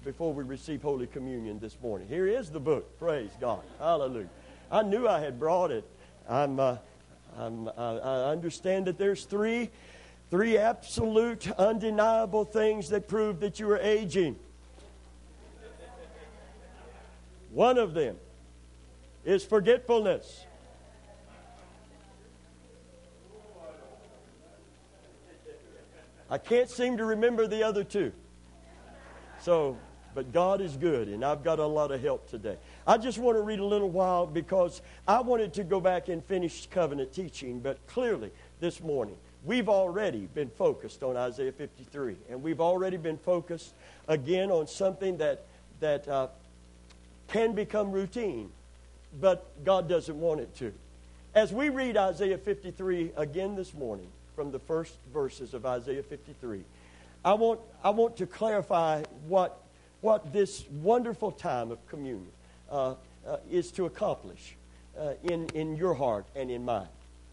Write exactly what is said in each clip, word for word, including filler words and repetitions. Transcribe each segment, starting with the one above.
before we receive Holy Communion this morning. Here is the book. Praise God. Hallelujah. I knew I had brought it. I'm, uh, I'm, uh, I understand that there's three, three absolute, undeniable things that prove that you are aging. One of them is forgetfulness. I can't seem to remember the other two. So, but God is good, and I've got a lot of help today. I just want to read a little while because I wanted to go back and finish covenant teaching, but clearly this morning we've already been focused on Isaiah fifty-three, and we've already been focused again on something that that uh, can become routine, but God doesn't want it to. As we read Isaiah fifty-three again this morning, from the first verses of Isaiah fifty-three, I want I want to clarify what what this wonderful time of communion uh, uh, is to accomplish uh, in in your heart and in mine.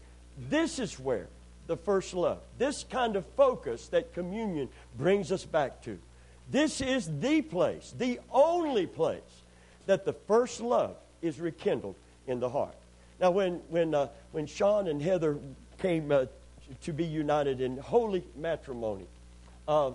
This is where the first love, this kind of focus that communion brings us back to. This is the place, the only place that the first love is rekindled in the heart. Now, when when uh, when Sean and Heather came Uh, to be united in holy matrimony, uh,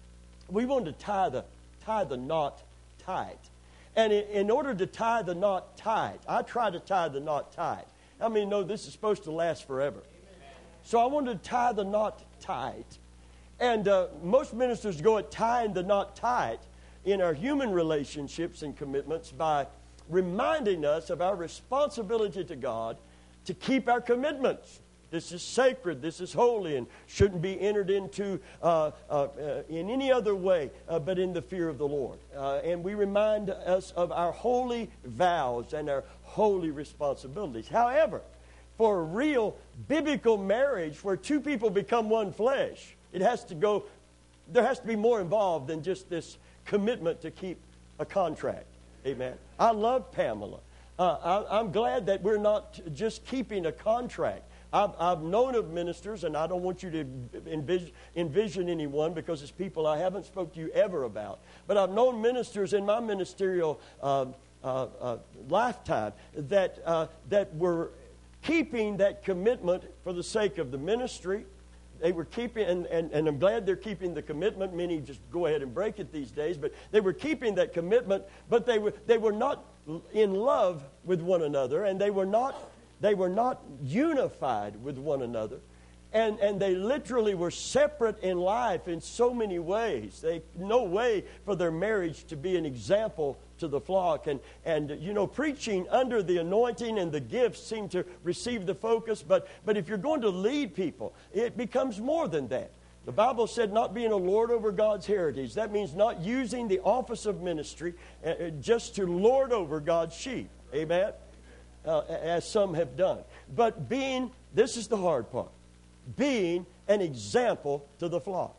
we wanted to tie the tie the knot tight. And in, in order to tie the knot tight, I try to tie the knot tight. I mean, no, this is supposed to last forever. So I wanted to tie the knot tight. And uh, most ministers go at tying the knot tight in our human relationships and commitments by reminding us of our responsibility to God to keep our commitments. This is sacred, this is holy, and shouldn't be entered into uh, uh, uh, in any other way uh, but in the fear of the Lord. Uh, and we remind us of our holy vows and our holy responsibilities. However, for a real biblical marriage where two people become one flesh, it has to go, there has to be more involved than just this commitment to keep a contract. Amen. I love Pamela. Uh, I, I'm glad that we're not just keeping a contract. I've, I've known of ministers, and I don't want you to envision, envision anyone because it's people I haven't spoke to you ever about. But I've known ministers in my ministerial uh, uh, uh, lifetime that uh, that were keeping that commitment for the sake of the ministry. They were keeping, and, and, and I'm glad they're keeping the commitment. Many just go ahead and break it these days, but they were keeping that commitment, but they were they were not in love with one another, and they were not They were not unified with one another. And, and they literally were separate in life in so many ways. They no way for their marriage to be an example to the flock. And, and you know, preaching under the anointing and the gifts seem to receive the focus. But, but if you're going to lead people, it becomes more than that. The Bible said not being a lord over God's heritage. That means not using the office of ministry uh, just to lord over God's sheep. Amen? Uh, as some have done. But being, this is the hard part, being an example to the flock.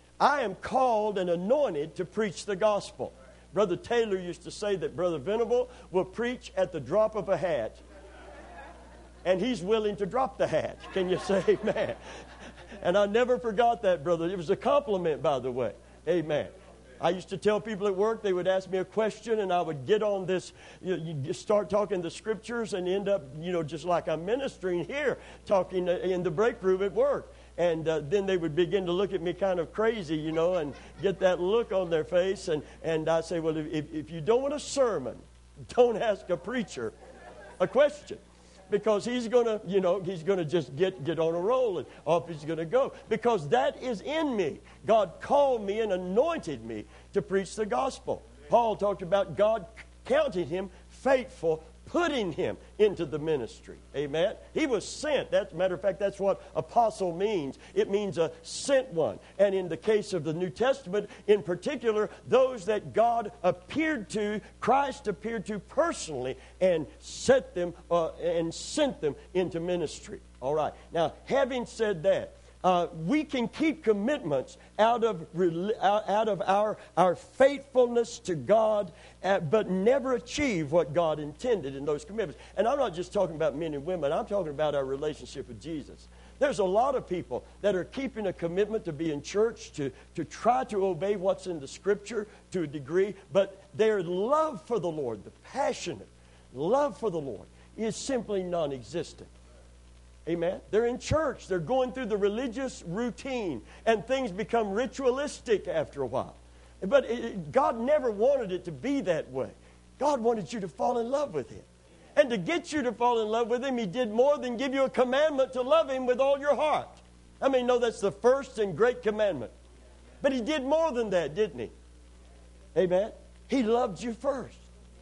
I am called and anointed to preach the gospel. Brother Taylor used to say that Brother Venable will preach at the drop of a hat. And he's willing to drop the hat. Can you say amen? And I never forgot that, brother. It was a compliment, by the way. Amen. I used to tell people at work, they would ask me a question, and I would get on this, you, you start talking the scriptures and end up, you know, just like I'm ministering here, talking in the break room at work. And uh, then they would begin to look at me kind of crazy, you know, and get that look on their face. And, and I say, well, if, if you don't want a sermon, don't ask a preacher a question. Because he's going to, you know, he's going to just get, get on a roll and off he's going to go. Because that is in me. God called me and anointed me to preach the gospel. Paul talked about God counting him faithful, putting him into the ministry. Amen? He was sent. That's, matter of fact, that's what apostle means. It means a sent one. And in the case of the New Testament, in particular, those that God appeared to, Christ appeared to personally and set them uh, and sent them into ministry. All right. Now, having said that, Uh, we can keep commitments out of out of our our faithfulness to God, uh, but never achieve what God intended in those commitments. And I'm not just talking about men and women. I'm talking about our relationship with Jesus. There's a lot of people that are keeping a commitment to be in church, to, to try to obey what's in the Scripture to a degree, but their love for the Lord, the passionate love for the Lord, is simply non-existent. Amen? They're in church. They're going through the religious routine, and things become ritualistic after a while. But it, God never wanted it to be that way. God wanted you to fall in love with Him. And to get you to fall in love with Him, He did more than give you a commandment to love Him with all your heart. I mean, no, that's the first and great commandment. But He did more than that, didn't He? Amen? He loved you first.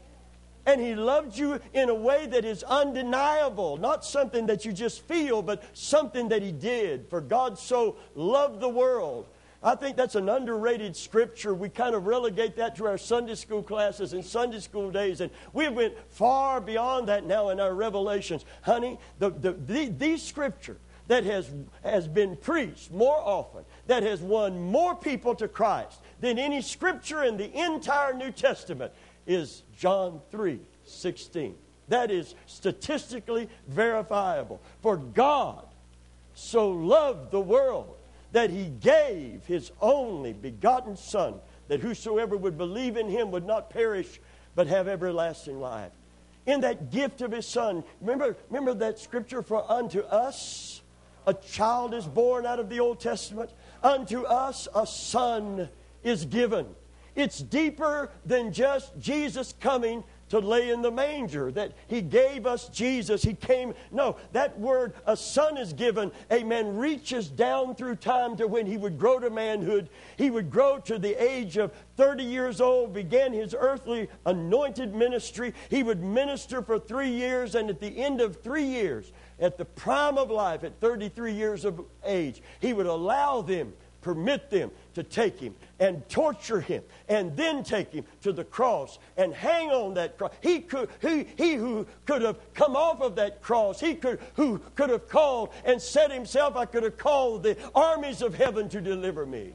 And He loved you in a way that is undeniable. Not something that you just feel, but something that He did. For God so loved the world. I think that's an underrated scripture. We kind of relegate that to our Sunday school classes and Sunday school days. And we went far beyond that now in our revelations. Honey, the, the, the, the scripture that has, has been preached more often, that has won more people to Christ than any scripture in the entire New Testament is John three sixteen. That is statistically verifiable. For God so loved the world that He gave His only begotten Son, that whosoever would believe in Him would not perish, but have everlasting life. In that gift of His Son, remember, remember that scripture, for unto us a child is born out of the Old Testament. Unto us a son is given. It's deeper than just Jesus coming to lay in the manger, that He gave us Jesus. He came. No, that word, a son is given, amen, reaches down through time to when He would grow to manhood. He would grow to the age of thirty years old, began His earthly anointed ministry. He would minister for three years, and at the end of three years, at the prime of life, at thirty-three years of age, He would allow them, permit them to take Him and torture Him and then take Him to the cross and hang on that cross. He could, he, he who could have come off of that cross, He could, who could have called and said Himself, I could have called the armies of heaven to deliver me.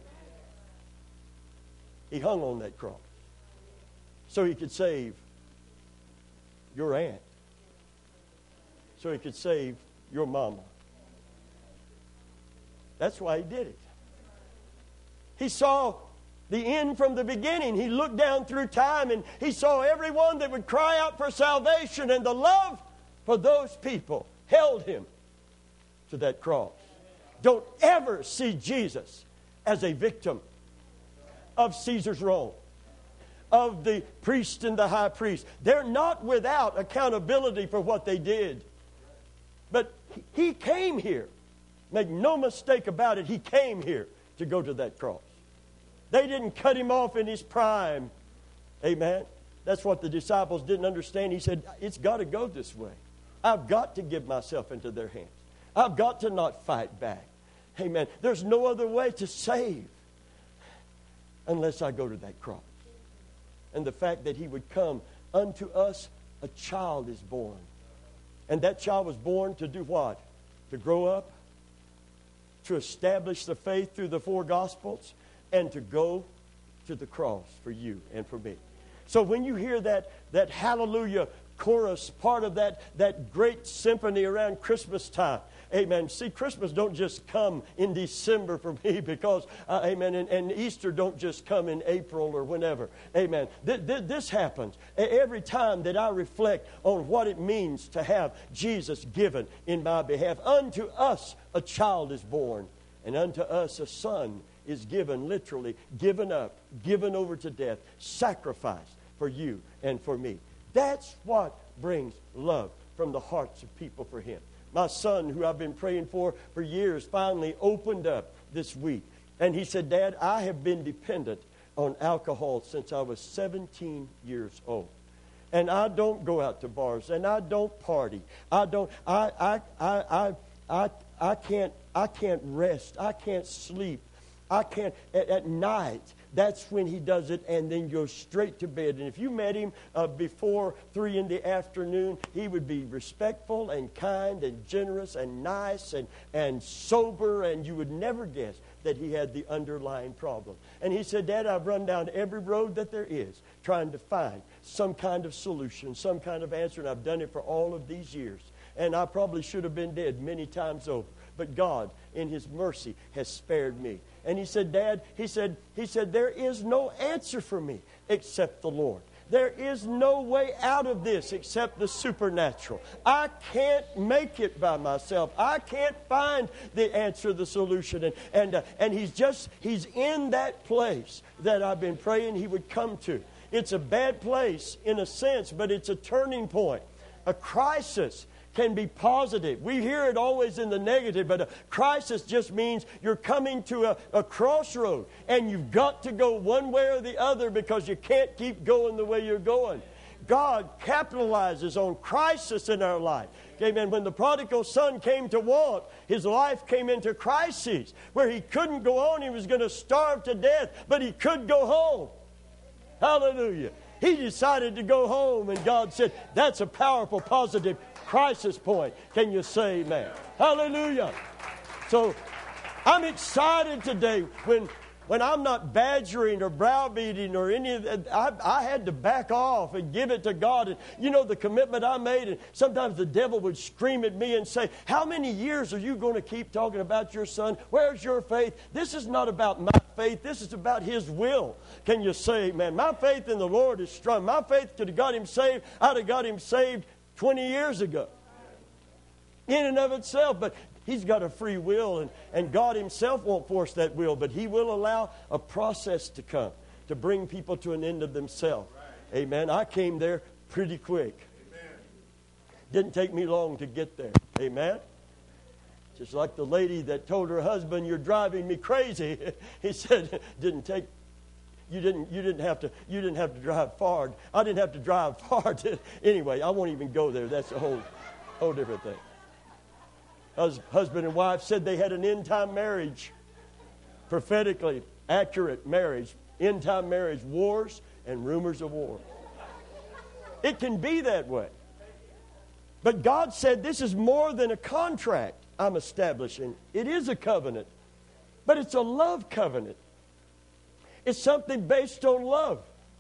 He hung on that cross so He could save your aunt, so He could save your mama. That's why He did it. He saw the end from the beginning. He looked down through time and He saw everyone that would cry out for salvation, and the love for those people held Him to that cross. Don't ever see Jesus as a victim of Caesar's Rome, of the priest and the high priest. They're not without accountability for what they did. But He came here. Make no mistake about it, He came here to go to that cross. They didn't cut Him off in His prime. Amen. That's what the disciples didn't understand. He said, it's got to go this way. I've got to give myself into their hands. I've got to not fight back. Amen. There's no other way to save unless I go to that cross. And the fact that He would come, unto us a child is born. And that child was born to do what? To grow up, to establish the faith through the four Gospels, and to go to the cross for you and for me. So when you hear that, that hallelujah chorus, part of that, that great symphony around Christmas time, amen. See, Christmas don't just come in December for me because, uh, amen, and, and Easter don't just come in April or whenever, amen. Th- th- this happens every time that I reflect on what it means to have Jesus given in my behalf. Unto us a child is born, and unto us a son is given, literally given up, given over to death, sacrificed for you and for me. That's what brings love from the hearts of people for Him. My son, who I've been praying for for years, finally opened up this week. And he said, Dad, I have been dependent on alcohol since I was seventeen years old. And I don't go out to bars, and I don't party. I don't, I, I, I, I, I, I can't, I can't rest. I can't sleep. I can't, at, at night, that's when he does it, and then goes straight to bed. And if you met him uh, before three in the afternoon, he would be respectful and kind and generous and nice and, and sober, and you would never guess that he had the underlying problem. And he said, Dad, I've run down every road that there is trying to find some kind of solution, some kind of answer, and I've done it for all of these years. And I probably should have been dead many times over. but God, in His mercy, has spared me. And he said, Dad, he said, he said, there is no answer for me except the Lord. There is no way out of this except the supernatural. I can't make it by myself. I can't find the answer, the solution. And and, uh, and he's just, he's in that place that I've been praying he would come to. It's a bad place in a sense, but it's a turning point. A crisis can be positive. We hear it always in the negative, but a crisis just means you're coming to a, a crossroad, and you've got to go one way or the other because you can't keep going the way you're going. God capitalizes on crisis in our life. Amen. When the prodigal son came to want, his life came into crises where he couldn't go on. He was going to starve to death, but he could go home. Hallelujah. He decided to go home, and God said, that's a powerful, positive crisis point. Can you say amen? Hallelujah. So I'm excited today when when I'm not badgering or browbeating or any of that. I, I had to back off and give it to God. And you know the commitment I made, and sometimes the devil would scream at me and say, how many years are you going to keep talking about your son? Where's your faith? This is not about my faith. This is about His will. Can you say amen? My faith in the Lord is strong. My faith could have got him saved. I'd have got him saved twenty years ago in and of itself. But he's got a free will, and, and God Himself won't force that will, but He will allow a process to come to bring people to an end of themselves. Right. Amen. I came there pretty quick. Amen. Didn't take me long to get there. Amen. Just like the lady that told her husband, you're driving me crazy. He said, didn't take You didn't. You didn't have to. You didn't have to drive far. I didn't have to drive far. To, anyway, I won't even go there. That's a whole, whole different thing. Hus, husband and wife said they had an end-time marriage, prophetically accurate marriage, end-time marriage, wars and rumors of war. It can be that way, but God said this is more than a contract I'm establishing. It is a covenant, but it's a love covenant. It's something based on love.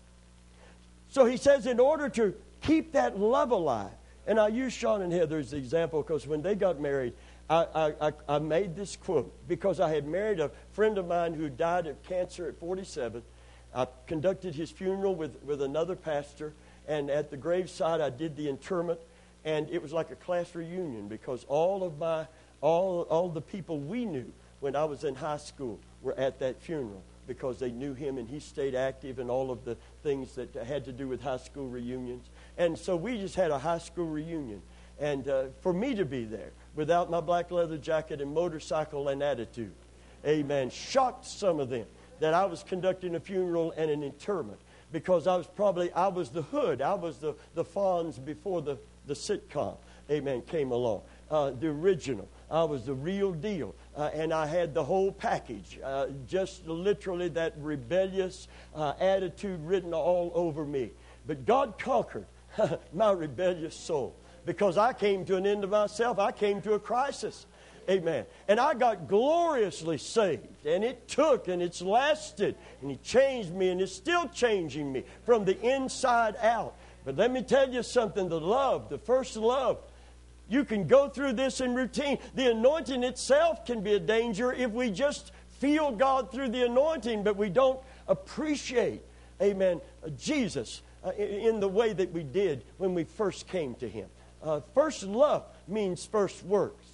So He says in order to keep that love alive, and I use Sean and Heather as the example because when they got married, I, I, I made this quote because I had married a friend of mine who died of cancer at forty-seven. I conducted his funeral with, with another pastor, and at the graveside I did the interment, and it was like a class reunion because all of my, all, all the people we knew when I was in high school were at that funeral, because they knew him and he stayed active in all of the things that had to do with high school reunions. And so we just had a high school reunion. And uh, for me to be there without my black leather jacket and motorcycle and attitude, amen, shocked some of them that I was conducting a funeral and an interment, because I was probably, I was the hood. I was the, the Fonz before the, the sitcom, amen, came along. Uh, the original. I was the real deal. Uh, and I had the whole package. Uh, just literally that rebellious uh, attitude written all over me. But God conquered my rebellious soul. Because I came to an end of myself. I came to a crisis. Amen. And I got gloriously saved. And it took and it's lasted. And He changed me, and it's still changing me from the inside out. But let me tell you something. The love, the first love, you can go through this in routine. The anointing itself can be a danger if we just feel God through the anointing, but we don't appreciate, amen, Jesus uh, in the way that we did when we first came to Him. Uh, first love means first works.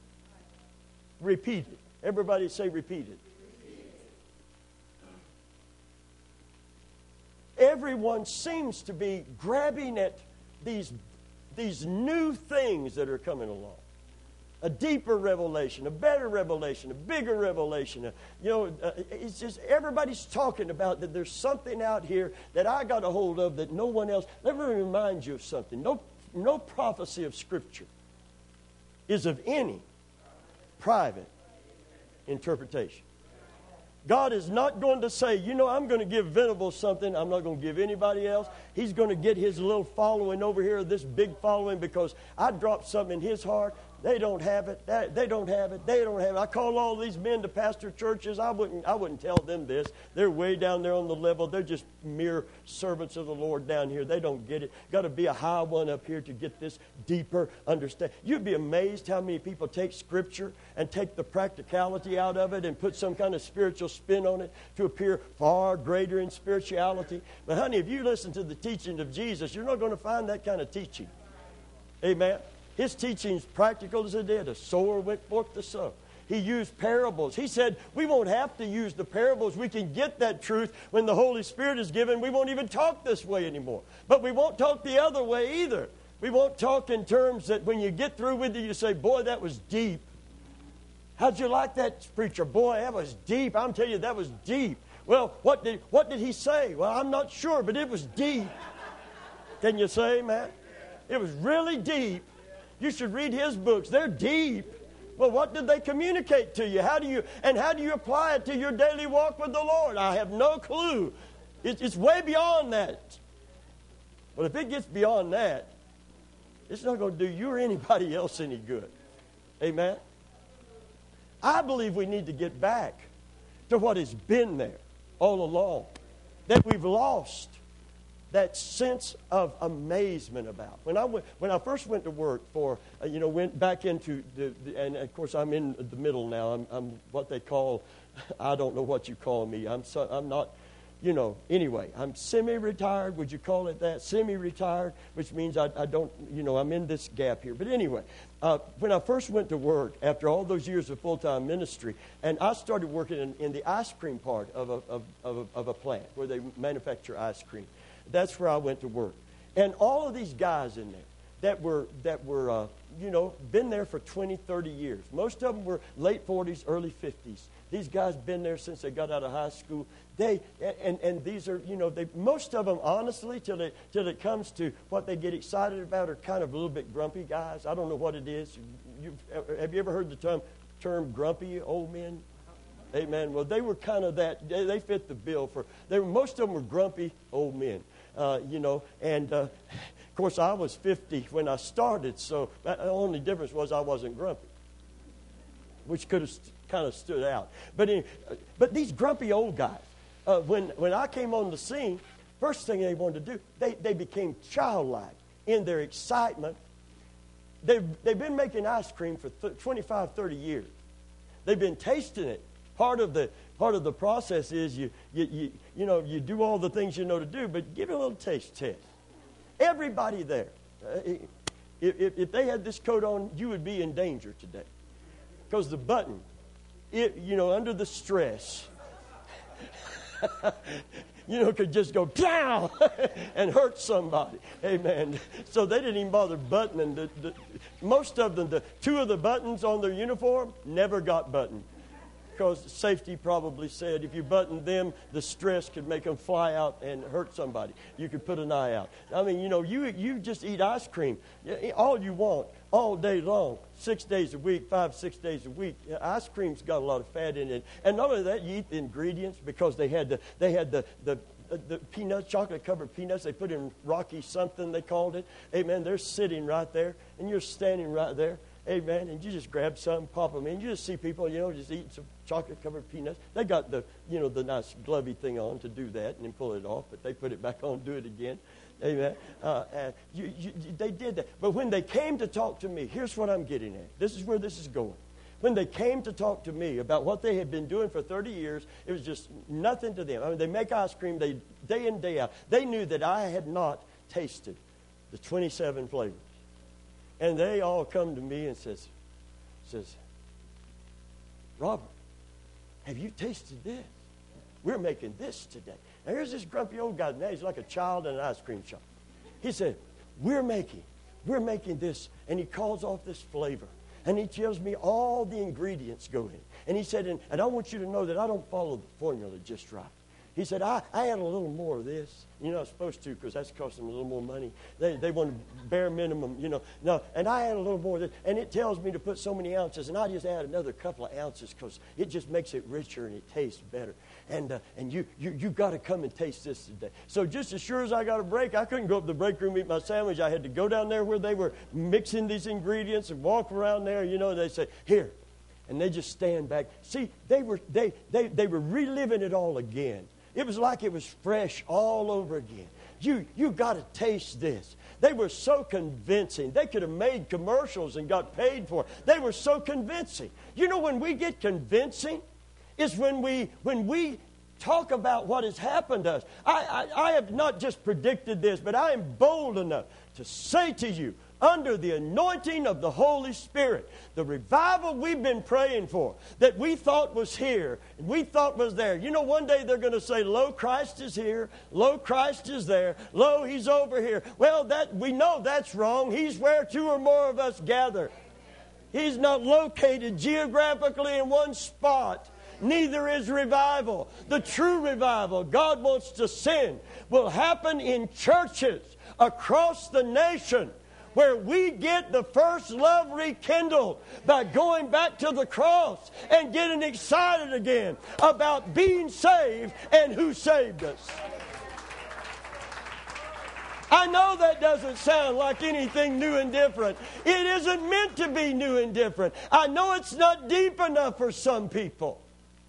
Repeat it. Everybody say repeat it. Everyone seems to be grabbing at these These new things that are coming along. A deeper revelation, a better revelation, a bigger revelation. A, you know, uh, it's just everybody's talking about that there's something out here that I got a hold of that no one else. Let me remind you of something. No, no prophecy of Scripture is of any private interpretation. God is not going to say, you know, I'm going to give Venables something I'm not going to give anybody else. He's going to get his little following over here, this big following, because I dropped something in his heart They don't have it. They don't have it. They don't have it. I call all these men to pastor churches. I wouldn't, I wouldn't tell them this. They're way down there on the level. They're just mere servants of the Lord down here. They don't get it. Got to be a high one up here to get this deeper understanding. You'd be amazed how many people take Scripture and take the practicality out of it and put some kind of spiritual spin on it to appear far greater in spirituality. But honey, if you listen to the teaching of Jesus, you're not going to find that kind of teaching. Amen. His teaching's practical as it did. A sower went forth to sow. He used parables. He said we won't have to use the parables. We can get that truth when the Holy Spirit is given. We won't even talk this way anymore. But we won't talk the other way either. We won't talk in terms that when you get through with it, you say, boy, that was deep. How'd you like that, preacher? Boy, that was deep. I'm telling you, that was deep. Well, what did, what did he say? Well, I'm not sure, but it was deep. Can you say, man? It was really deep. You should read his books. They're deep. Well, what did they communicate to you? How do you and how do you apply it to your daily walk with the Lord? I have no clue. It, it's way beyond that. But if it gets beyond that, it's not going to do you or anybody else any good. Amen? I believe we need to get back to what has been there all along, that we've lost that sense of amazement about. When I went, when I first went to work for, uh, you know, went back into the, the, and of course I'm in the middle now. I'm, I'm what they call, I don't know what you call me. I'm so, I'm not, you know. Anyway, I'm semi-retired. Would you call it that? Semi-retired, which means I, I don't, you know, I'm in this gap here. But anyway, uh, when I first went to work after all those years of full-time ministry, and I started working in, in the ice cream part of a, of, of, a, of a plant where they manufacture ice cream. That's where I went to work. And all of these guys in there that were, that were uh, you know, been there for twenty, thirty years. Most of them were late forties, early fifties. These guys been there since they got out of high school. They and, and these are, you know, they most of them, honestly, till it, till it comes to what they get excited about are kind of a little bit grumpy guys. I don't know what it is. You've, have you ever heard the term, term grumpy old men? Amen. Well, they were kind of that. They, they fit the bill for. They were, most of them were grumpy old men. Uh, you know, and uh, of course I was fifty when I started, so that, the only difference was I wasn't grumpy, which could have st- kind of stood out. But anyway, but these grumpy old guys, uh, when when I came on the scene, first thing they wanted to do, they they became childlike in their excitement. They've they've been making ice cream for th- twenty-five, thirty years. They've been tasting it. Part of the part of the process is you you you you know you do all the things you know to do, but give it a little taste test. Everybody there, uh, if, if if they had this coat on, you would be in danger today, because the button, it you know under the stress, you know could just go down and hurt somebody. Amen. So they didn't even bother buttoning. The, the, most of them, the two of the buttons on their uniform never got buttoned. Because safety probably said if you button them, the stress could make them fly out and hurt somebody. You could put an eye out. I mean, you know, you you just eat ice cream all you want, all day long, six days a week, five, six days a week. Ice cream's got a lot of fat in it. And not only that, you eat the ingredients because they had the, they had the, the, the peanuts, chocolate-covered peanuts. They put in Rocky something, they called it. Amen. They're sitting right there, and you're standing right there. Amen. And you just grab some, pop them in. You just see people, you know, just eating some chocolate-covered peanuts. They got the, you know, the nice glovey thing on to do that and then pull it off, but they put it back on, do it again. Amen. Uh, uh, you, you, they did that. But when they came to talk to me, here's what I'm getting at. This is where this is going. When they came to talk to me about what they had been doing for thirty years, it was just nothing to them. I mean, they make ice cream they, day in, day out. They knew that I had not tasted the twenty-seven flavors. And they all come to me and says, says, Robert, have you tasted this? We're making this today. Now here's this grumpy old guy. Now he's like a child in an ice cream shop. He said, we're making, we're making this. And he calls off this flavor. And he tells me all the ingredients go in. And he said, and, and I want you to know that I don't follow the formula just right. He said, I, I add a little more of this. You're not supposed to because that's costing them a little more money. They they want bare minimum, you know. No, and I add a little more of this. And it tells me to put so many ounces. And I just add another couple of ounces because it just makes it richer and it tastes better. and uh, and you you you got to come and taste this today. So just as sure as I got a break, I couldn't go up to the break room and eat my sandwich. I had to go down there where they were mixing these ingredients and walk around there. You know, they say, here. And they just stand back. See, they were they they they were reliving it all again. It was like it was fresh all over again. You you got to taste this. They were so convincing. They could have made commercials and got paid for it. They were so convincing. You know, when we get convincing, it's when we when we talk about what has happened to us. I, I, I have not just predicted this, but I am bold enough to say to you, under the anointing of the Holy Spirit, the revival we've been praying for, that we thought was here, and we thought was there. You know, one day they're going to say, lo, Christ is here, lo, Christ is there, lo, He's over here. Well, that we know that's wrong. He's where two or more of us gather. He's not located geographically in one spot. Neither is revival. The true revival God wants to send will happen in churches across the nation, where we get the first love rekindled by going back to the cross and getting excited again about being saved and who saved us. I know that doesn't sound like anything new and different. It isn't meant to be new and different. I know it's not deep enough for some people.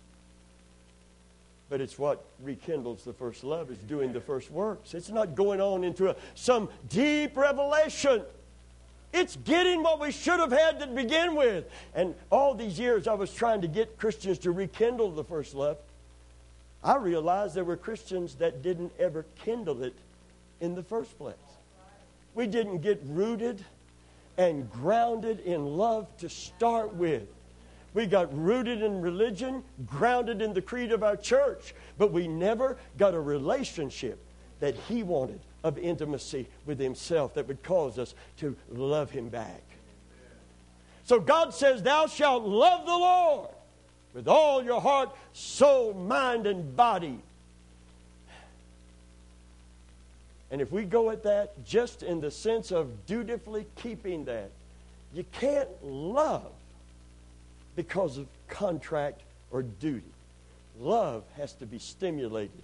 But it's what rekindles the first love, is doing the first works. It's not going on into a, some deep revelation. It's getting what we should have had to begin with. And all these years I was trying to get Christians to rekindle the first love. I realized there were Christians that didn't ever kindle it in the first place. We didn't get rooted and grounded in love to start with. We got rooted in religion, grounded in the creed of our church, but we never got a relationship that He wanted of intimacy with Himself that would cause us to love Him back. So God says, thou shalt love the Lord with all your heart, soul, mind, and body. And if we go at that just in the sense of dutifully keeping that, you can't love because of contract or duty. Love has to be stimulated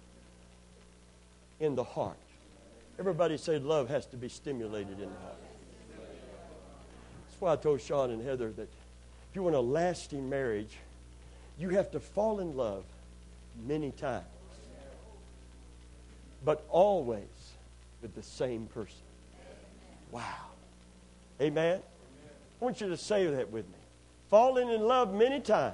in the heart. Everybody say love has to be stimulated in the heart. That's why I told Sean and Heather that if you want a lasting marriage, you have to fall in love many times, but always with the same person. Wow. Amen? I want you to say that with me. Falling in love many times,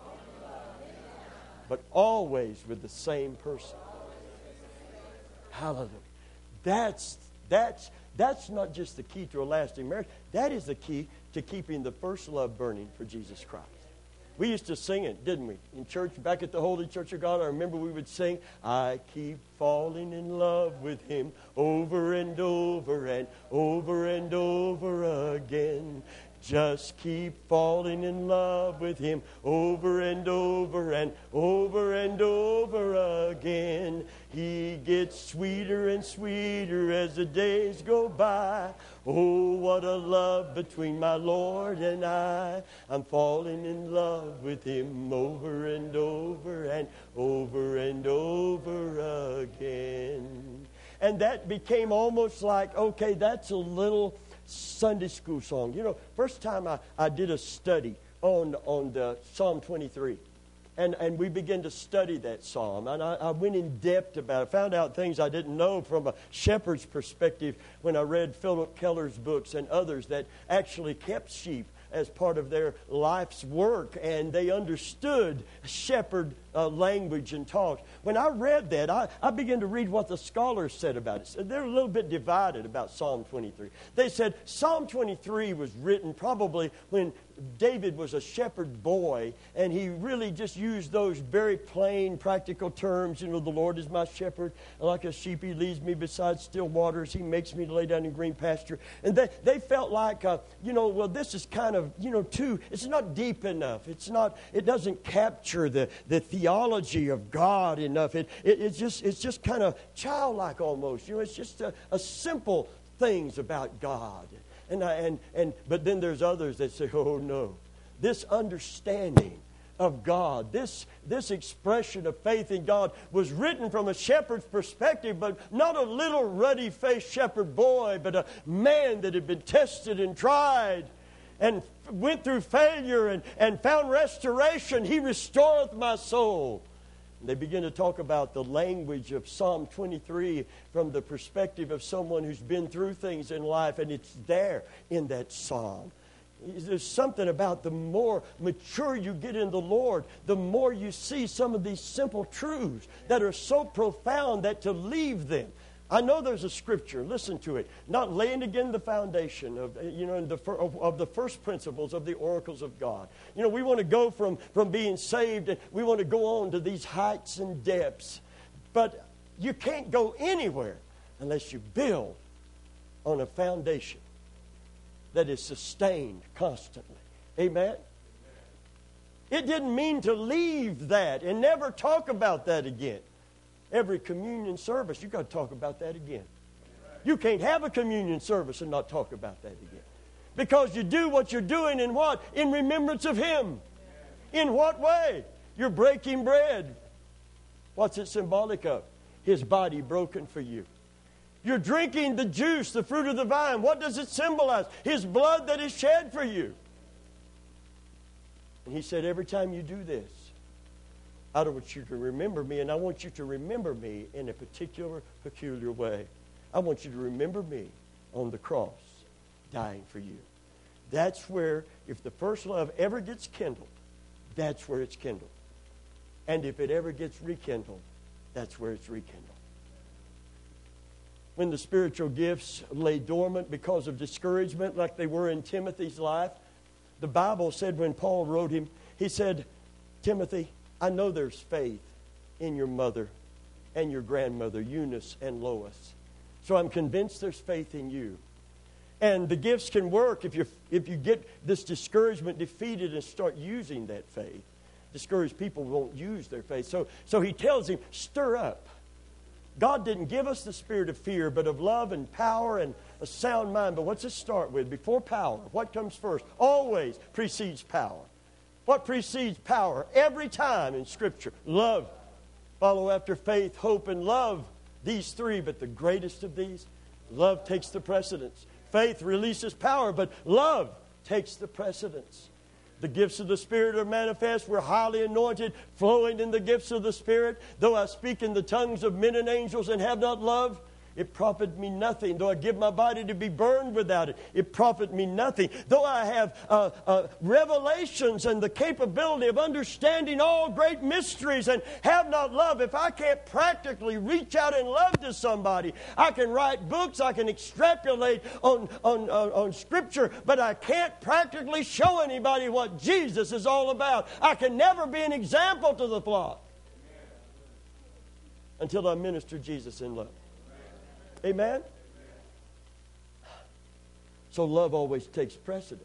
but always with the same person. Hallelujah. That's, that's, that's not just the key to a lasting marriage. That is the key to keeping the first love burning for Jesus Christ. We used to sing it, didn't we? In church, back at the Holy Church of God, I remember we would sing, I keep falling in love with Him over and over and over and over again. Just keep falling in love with Him over and over and over and over again. He gets sweeter and sweeter as the days go by. Oh, what a love between my Lord and I. I'm falling in love with Him over and over and over and over again. And that became almost like, okay, that's a little Sunday school song. You know, first time I, I did a study on, on the Psalm twenty-three. And, and we began to study that psalm. And I, I went in depth about it. Found out things I didn't know from a shepherd's perspective when I read Philip Keller's books and others that actually kept sheep as part of their life's work. And they understood shepherd uh, language and talk. When I read that, I, I began to read what the scholars said about it. So they're a little bit divided about Psalm twenty-three. They said Psalm twenty-three was written probably when David was a shepherd boy, and he really just used those very plain, practical terms. You know, the Lord is my shepherd. Like a sheep, He leads me beside still waters. He makes me to lay down in green pasture. And they, they felt like, uh, you know, well, this is kind of, you know, too, it's not deep enough. It's not, it doesn't capture the, the theology of God enough. It, it It's just, it's just kind of childlike almost. You know, it's just a, a simple things about God. And, I, and, and but then there's others that say, oh, no. This understanding of God. This, this expression of faith in God was written from a shepherd's perspective, but not a little ruddy-faced shepherd boy, but a man that had been tested and tried and went through failure and, and found restoration. He restoreth my soul. And they begin to talk about the language of Psalm twenty-three from the perspective of someone who's been through things in life, and it's there in that psalm. There's something about the more mature you get in the Lord, the more you see some of these simple truths that are so profound that to leave them. I know there's a scripture, listen to it, not laying again the foundation of, you know, the, of, of the first principles of the oracles of God. You know, we want to go from, from being saved and we want to go on to these heights and depths. But you can't go anywhere unless you build on a foundation that is sustained constantly. Amen? It didn't mean to leave that and never talk about that again. Every communion service, you've got to talk about that again. You can't have a communion service and not talk about that again. Because you do what you're doing in what? In remembrance of Him. In what way? You're breaking bread. What's it symbolic of? His body broken for you. You're drinking the juice, the fruit of the vine. What does it symbolize? His blood that is shed for you. And He said, every time you do this, I don't want you to remember me, and I want you to remember me in a particular, peculiar way. I want you to remember me on the cross, dying for you. That's where, if the first love ever gets kindled, that's where it's kindled. And if it ever gets rekindled, that's where it's rekindled. When the spiritual gifts lay dormant because of discouragement, like they were in Timothy's life, the Bible said when Paul wrote him, he said, Timothy, I know there's faith in your mother and your grandmother, Eunice and Lois. So I'm convinced there's faith in you. And the gifts can work if you if you get this discouragement defeated and start using that faith. Discouraged people won't use their faith. So, so he tells him, stir up. God didn't give us the spirit of fear, but of love and power and a sound mind. But what's it start with? Before power, what comes first? Always precedes power. What precedes power? Every time in Scripture. Love. Follow after faith, hope, and love. These three, but the greatest of these, love takes the precedence. Faith releases power, but love takes the precedence. The gifts of the Spirit are manifest. We're highly anointed, flowing in the gifts of the Spirit. Though I speak in the tongues of men and angels and have not love, it profit me nothing. Though I give my body to be burned without it, it profit me nothing. Though I have uh, uh, revelations and the capability of understanding all great mysteries and have not love, if I can't practically reach out and love to somebody, I can write books, I can extrapolate on, on, on, on Scripture, but I can't practically show anybody what Jesus is all about. I can never be an example to the flock until I minister Jesus in love. Amen? So love always takes precedence.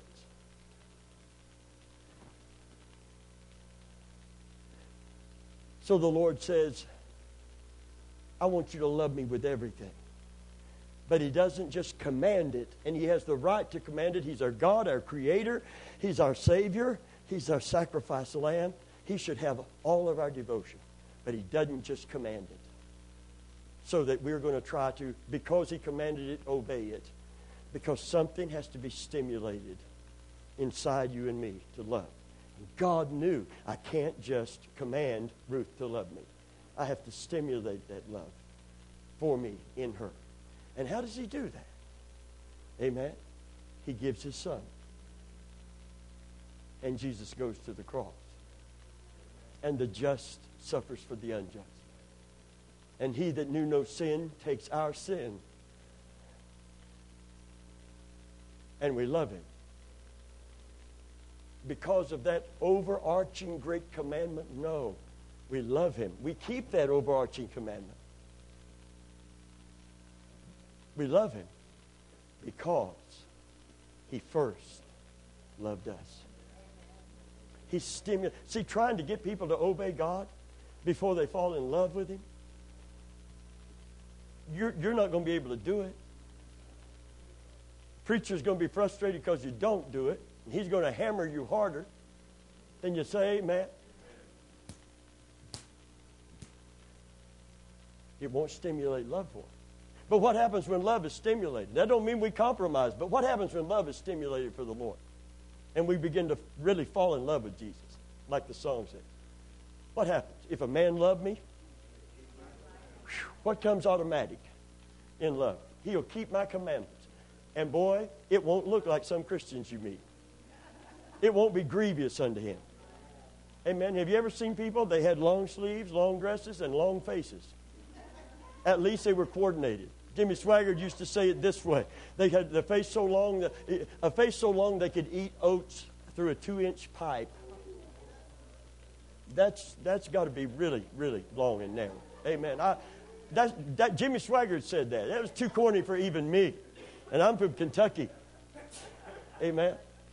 So the Lord says, I want you to love me with everything. But He doesn't just command it, and He has the right to command it. He's our God, our Creator. He's our Savior. He's our sacrifice lamb. He should have all of our devotion. But He doesn't just command it. So that we're going to try to, because He commanded it, obey it. Because something has to be stimulated inside you and me to love. And God knew I can't just command Ruth to love me. I have to stimulate that love for me in her. And how does He do that? Amen? He gives His Son. And Jesus goes to the cross. And the just suffers for the unjust. And He that knew no sin takes our sin. And we love Him. Because of that overarching great commandment? No. We love Him. We keep that overarching commandment. We love Him because He first loved us. He's stimulating. See, trying to get people to obey God before they fall in love with Him, You're, you're not going to be able to do it. Preacher's going to be frustrated because you don't do it. And he's going to hammer you harder. Then you say, amen. it won't stimulate love for him. But what happens when love is stimulated? That don't mean we compromise, but what happens when love is stimulated for the Lord? And we begin to really fall in love with Jesus, like the song says. What happens? If a man loved me, whew, what comes automatic in love? He'll keep my commandments. And boy, it won't look like some Christians you meet. It won't be grievous unto him. Amen. Have you ever seen people? They had long sleeves, long dresses, and long faces. At least they were coordinated. Jimmy Swaggart used to say it this way. They had the face so long, that, a face so long they could eat oats through a two-inch pipe. That's that's got to be really, really long and narrow. Amen. I, that's, that Jimmy Swaggart said that. That was too corny for even me. And I'm from Kentucky. Amen.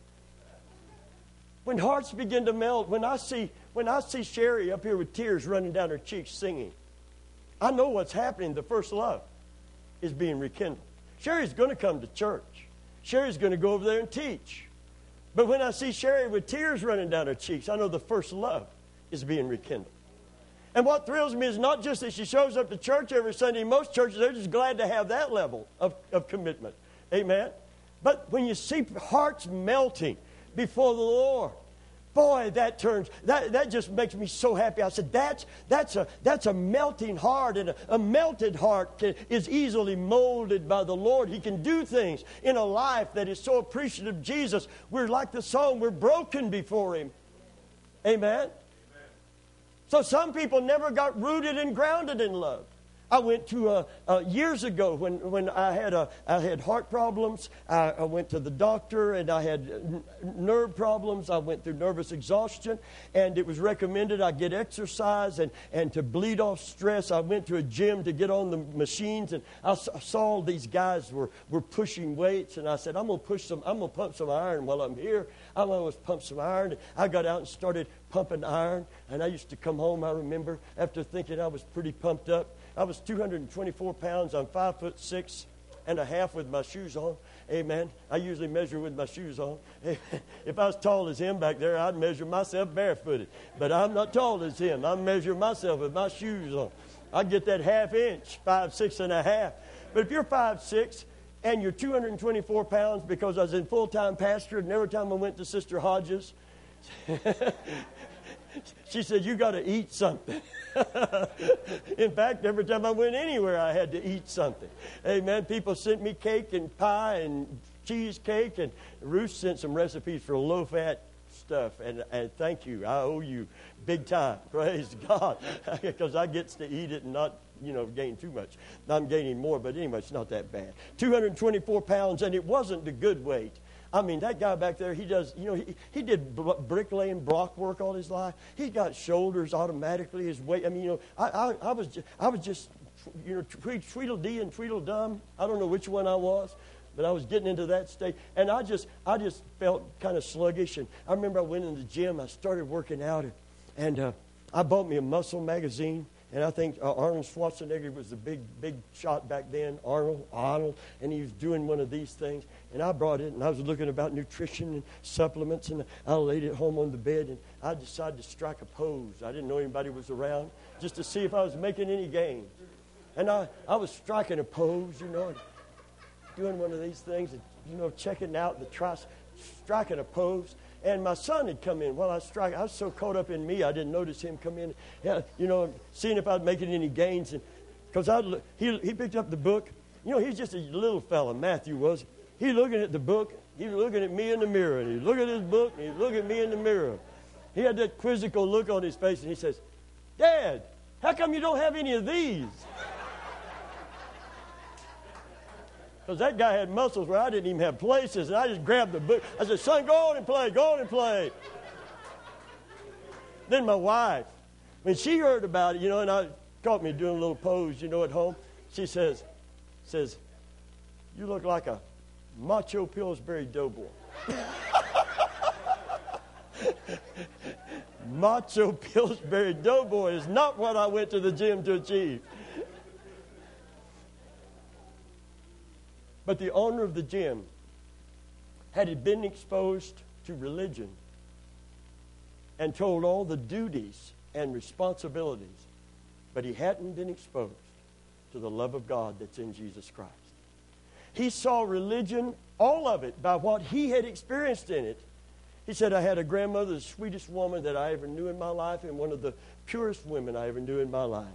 When hearts begin to melt, when I see when I see Sherry up here with tears running down her cheeks singing, I know what's happening. The first love is being rekindled. Sherry's going to come to church. Sherry's going to go over there and teach. But when I see Sherry with tears running down her cheeks, I know the first love is being rekindled. And what thrills me is not just that she shows up to church every Sunday. Most churches, they're just glad to have that level of, of commitment. Amen? But when you see hearts melting before the Lord, boy, that turns, that, that just makes me so happy. I said, that's, that's, a, that's a melting heart, and a, a melted heart can, is easily molded by the Lord. He can do things in a life that is so appreciative of Jesus. We're like the song, we're broken before Him. Amen? Amen. So some people never got rooted and grounded in love. I went to, uh, uh, years ago when, when I, had a, I had heart problems, I, I went to the doctor, and I had n- nerve problems. I went through nervous exhaustion, and it was recommended I get exercise and, and to bleed off stress. I went to a gym to get on the machines, and I, s- I saw these guys were, were pushing weights, and I said, I'm going to push some, I'm going to pump some iron while I'm here. I'm going to pump some iron. And I got out and started pumping iron, and I used to come home, I remember, after thinking I was pretty pumped up. I was two hundred twenty-four pounds. I'm five foot six and a half with my shoes on. Amen. I usually measure with my shoes on. If I was tall as him back there, I'd measure myself barefooted. But I'm not tall as him. I measure myself with my shoes on. I get that half inch, five, six and a half. But if you're five, six and you're two hundred twenty-four pounds, because I was in full-time pastorate, and every time I went to Sister Hodges, she said, you got to eat something. In fact, every time I went anywhere, I had to eat something. Amen. People sent me cake and pie and cheesecake, and Ruth sent some recipes for low-fat stuff. And, and thank you. I owe you big time. Praise God. Because I get to eat it and not, you know, gain too much. I'm gaining more, but anyway, it's not that bad. two hundred twenty-four pounds, and it wasn't the good weight. I mean, that guy back there, he does, you know, he, he did bricklaying, block work all his life. He's got shoulders automatically, his weight. I mean, you know, I, I, I was just, I was just, you know, Tweedledee and Tweedledum. I don't know which one I was, but I was getting into that state. And I just, I just felt kind of sluggish. And I remember I went in the gym, I started working out, and, and uh, I bought me a muscle magazine. And I think uh, Arnold Schwarzenegger was the big, big shot back then, Arnold, Arnold, and he was doing one of these things. And I brought it, and I was looking about nutrition and supplements, and I laid it home on the bed, and I decided to strike a pose. I didn't know anybody was around, just to see if I was making any gains. And I, I was striking a pose, you know, and doing one of these things, and, you know, checking out the tri- striking a pose. And my son had come in while I was striking. I was so caught up in me, I didn't notice him come in. Yeah, you know, seeing if I was making any gains. And because I, he he picked up the book. You know, he's just a little fella. Matthew was. He looking at the book. He was looking at me in the mirror, and he looked at his book, and he looked at me in the mirror. He had that quizzical look on his face, and he says, "Dad, how come you don't have any of these?" Because that guy had muscles where I didn't even have places, and I just grabbed the book. I said, "Son, go on and play, go on and play." Then my wife, when she heard about it, you know, and I caught me doing a little pose, you know, at home, she says, says, "You look like a macho Pillsbury Doughboy." Macho Pillsbury Doughboy is not what I went to the gym to achieve. But the owner of the gym had been exposed to religion and told all the duties and responsibilities, but he hadn't been exposed to the love of God that's in Jesus Christ. He saw religion, all of it, by what he had experienced in it. He said, I had a grandmother, the sweetest woman that I ever knew in my life, and one of the purest women I ever knew in my life.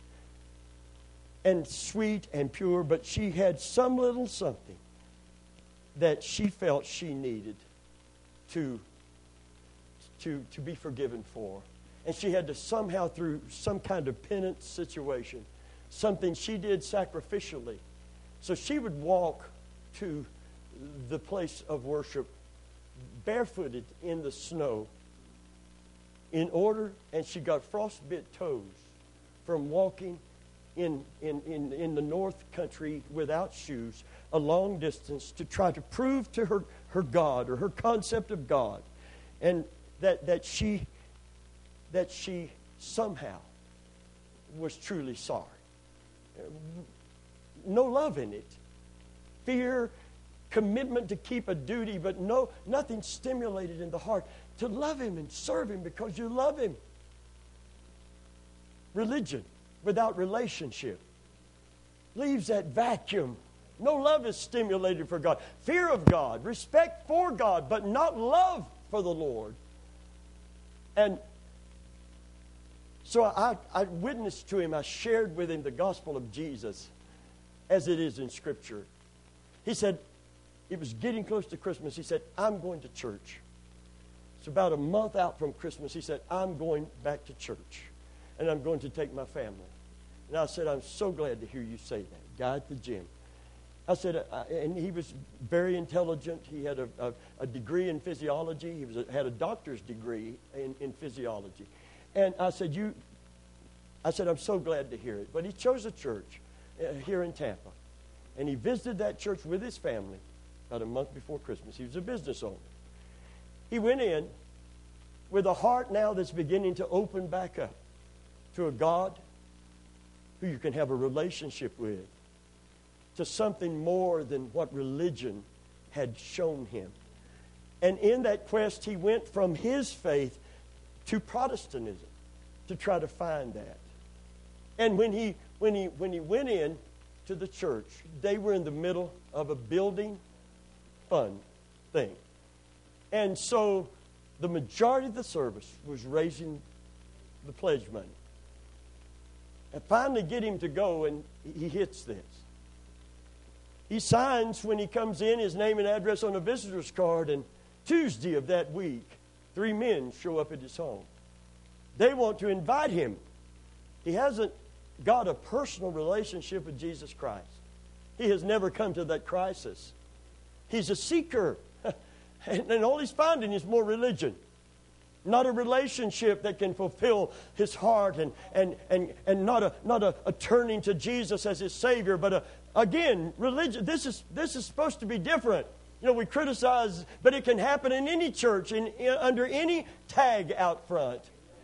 And sweet and pure, but she had some little something that she felt she needed to, to, to be forgiven for. And she had to somehow, through some kind of penance situation, something she did sacrificially. So she would walk to the place of worship barefooted in the snow in order, and she got frostbit toes from walking in, in, in, in the North Country without shoes a long distance to try to prove to her, her God or her concept of God, and that, that she that she somehow was truly sorry. No love in it. Fear, commitment to keep a duty, but no, nothing stimulated in the heart to love Him and serve Him because you love Him. Religion without relationship leaves that vacuum. No love is stimulated for God. Fear of God, respect for God, but not love for the Lord. And so I, I witnessed to him, I shared with him the gospel of Jesus as it is in Scripture. He said, it was getting close to Christmas. He said, I'm going to church. It's about a month out from Christmas. He said, I'm going back to church, and I'm going to take my family. And I said, I'm so glad to hear you say that. Guy at the gym. I said, uh, and he was very intelligent. He had a, a, a degree in physiology. He was a, had a doctor's degree in, in physiology. And I said, you, I said, I'm so glad to hear it. But he chose a church uh, here in Tampa. And he visited that church with his family about a month before Christmas. He was a business owner. He went in with a heart now that's beginning to open back up to a God who you can have a relationship with, to something more than what religion had shown him. And in that quest, he went from his faith to Protestantism to try to find that. And when he when he when he went in to the church, they were in the middle of a building fund thing. And so the majority of the service was raising the pledge money. And finally get him to go, and he hits this. He signs when he comes in his name and address on a visitor's card, and Tuesday of that week, three men show up at his home. They want to invite him. He hasn't got a personal relationship with Jesus Christ. He has never come to that crisis. He's a seeker. And all he's finding is more religion. Not a relationship that can fulfill his heart, and, and, and, and not, a, not a, a turning to Jesus as his Savior, but a, again, religion. This is, this is supposed to be different. You know, we criticize, but it can happen in any church, in, in, under any tag out front.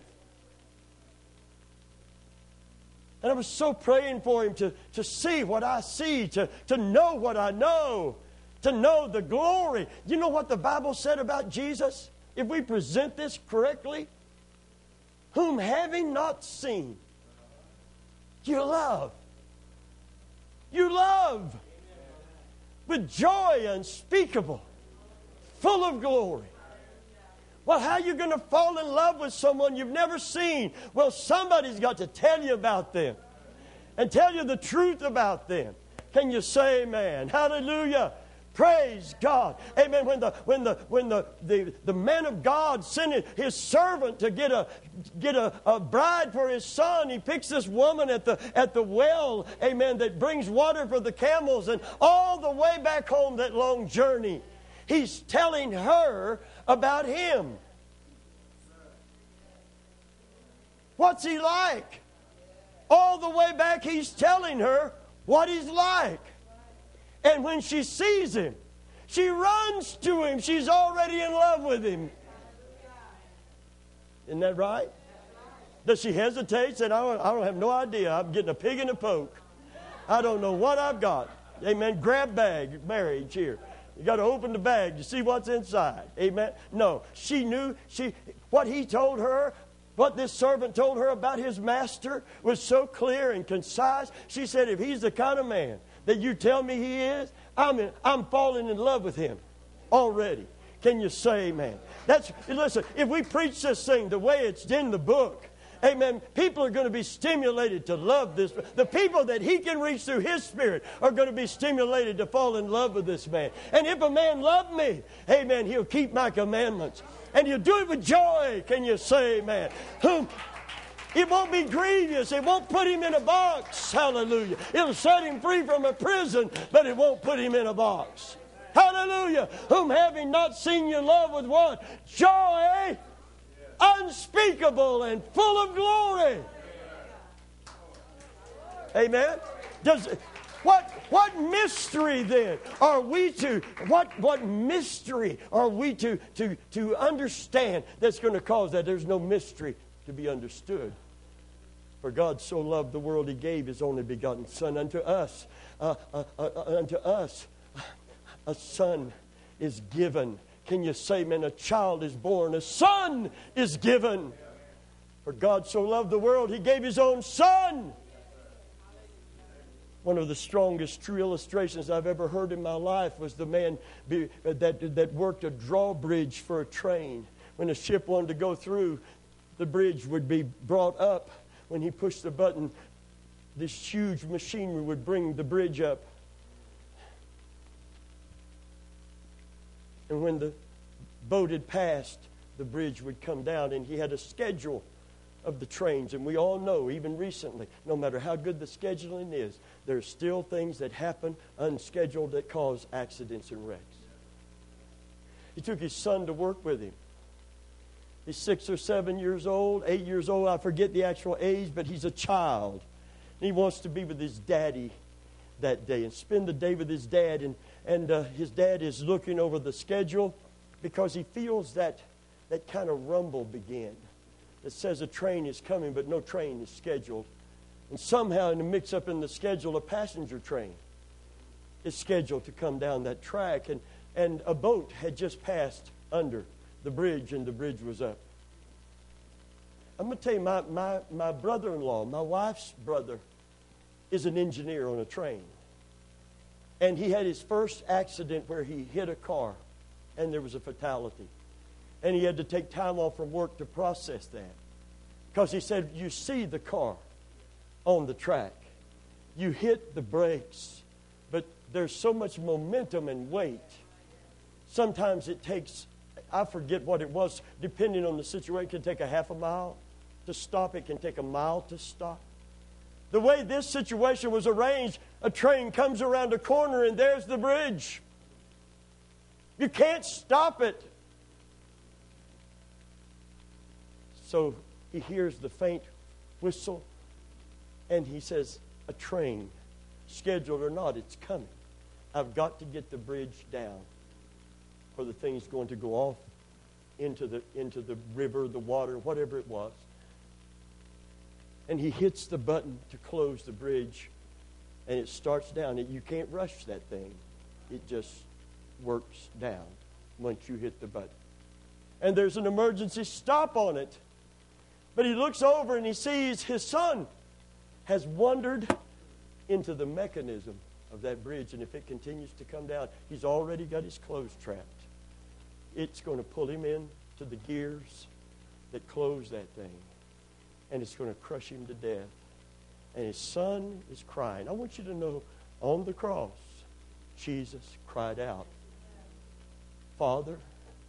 And I was so praying for him to, to see what I see, to, to know what I know, to know the glory. You know what the Bible said about Jesus? If we present this correctly, whom having not seen, you love. You love with joy unspeakable, full of glory. Well, how are you going to fall in love with someone you've never seen? Well, somebody's got to tell you about them and tell you the truth about them. Can you say amen? Hallelujah. Praise God. Amen. When the when the when the, the, the man of God sent his servant to get a get a, a bride for his son, he picks this woman at the at the well, amen, that brings water for the camels, and all the way back home, that long journey, he's telling her about him. What's he like? All the way back, he's telling her what he's like. And when she sees him, she runs to him. She's already in love with him. Isn't that right? Does she hesitate? Said, I don't, I don't have no idea. I'm getting a pig in a poke. I don't know what I've got. Amen. Grab bag, marriage here. You got to open the bag to see what's inside. Amen. No, she knew. She what he told her what this servant told her about his master was so clear and concise. She said, if he's the kind of man that you tell me he is, I'm, in, I'm falling in love with him already. Can you say amen? That's, listen, if we preach this thing the way it's in the book, amen, people are going to be stimulated to love this. The people that he can reach through his Spirit are going to be stimulated to fall in love with this man. And if a man love me, amen, he'll keep my commandments. And he'll do it with joy. Can you say amen? Whom it won't be grievous. It won't put him in a box. Hallelujah. It'll set him free from a prison, but it won't put him in a box. Hallelujah. Whom having not seen you love with what? Joy unspeakable and full of glory. Amen. Does what what mystery then are we to what what mystery are we to to to understand that's going to cause that? There's no mystery to be understood. For God so loved the world, He gave His only begotten Son unto us. Uh, uh, uh, unto us, a son is given. Can you say, man, a child is born, a son is given. For God so loved the world, He gave His own Son. One of the strongest true illustrations I've ever heard in my life was the man be, uh, that, that worked a drawbridge for a train. When a ship wanted to go through, the bridge would be brought up. When he pushed the button, this huge machinery would bring the bridge up. And when the boat had passed, the bridge would come down, and he had a schedule of the trains. And we all know, even recently, no matter how good the scheduling is, there are still things that happen unscheduled that cause accidents and wrecks. He took his son to work with him. He's six or seven years old, eight years old. I forget the actual age, but he's a child. And he wants to be with his daddy that day and spend the day with his dad. And, and uh, his dad is looking over the schedule because he feels that, that kind of rumble begin. That says a train is coming, but no train is scheduled. And somehow in the mix-up in the schedule, a passenger train is scheduled to come down that track. And, and a boat had just passed under the bridge, and the bridge was up. I'm going to tell you, my, my, my brother-in-law, my wife's brother, is an engineer on a train. And he had his first accident where he hit a car, and there was a fatality. And he had to take time off from work to process that. Because he said, you see the car on the track. You hit the brakes, but there's so much momentum and weight. Sometimes it takes, I forget what it was, depending on the situation, it can take a half a mile to stop. It can take a mile to stop. The way this situation was arranged, a train comes around a corner and there's the bridge. You can't stop it. So he hears the faint whistle and he says, a train, scheduled or not, it's coming. I've got to get the bridge down, or the thing's going to go off into the, into the river, the water, whatever it was. And he hits the button to close the bridge, and it starts down. You can't rush that thing. It just works down once you hit the button. And there's an emergency stop on it. But he looks over and he sees his son has wandered into the mechanism of that bridge. And if it continues to come down, he's already got his clothes trapped. It's going to pull him in to the gears that close that thing. And it's going to crush him to death. And his son is crying. I want you to know, on the cross, Jesus cried out, Father,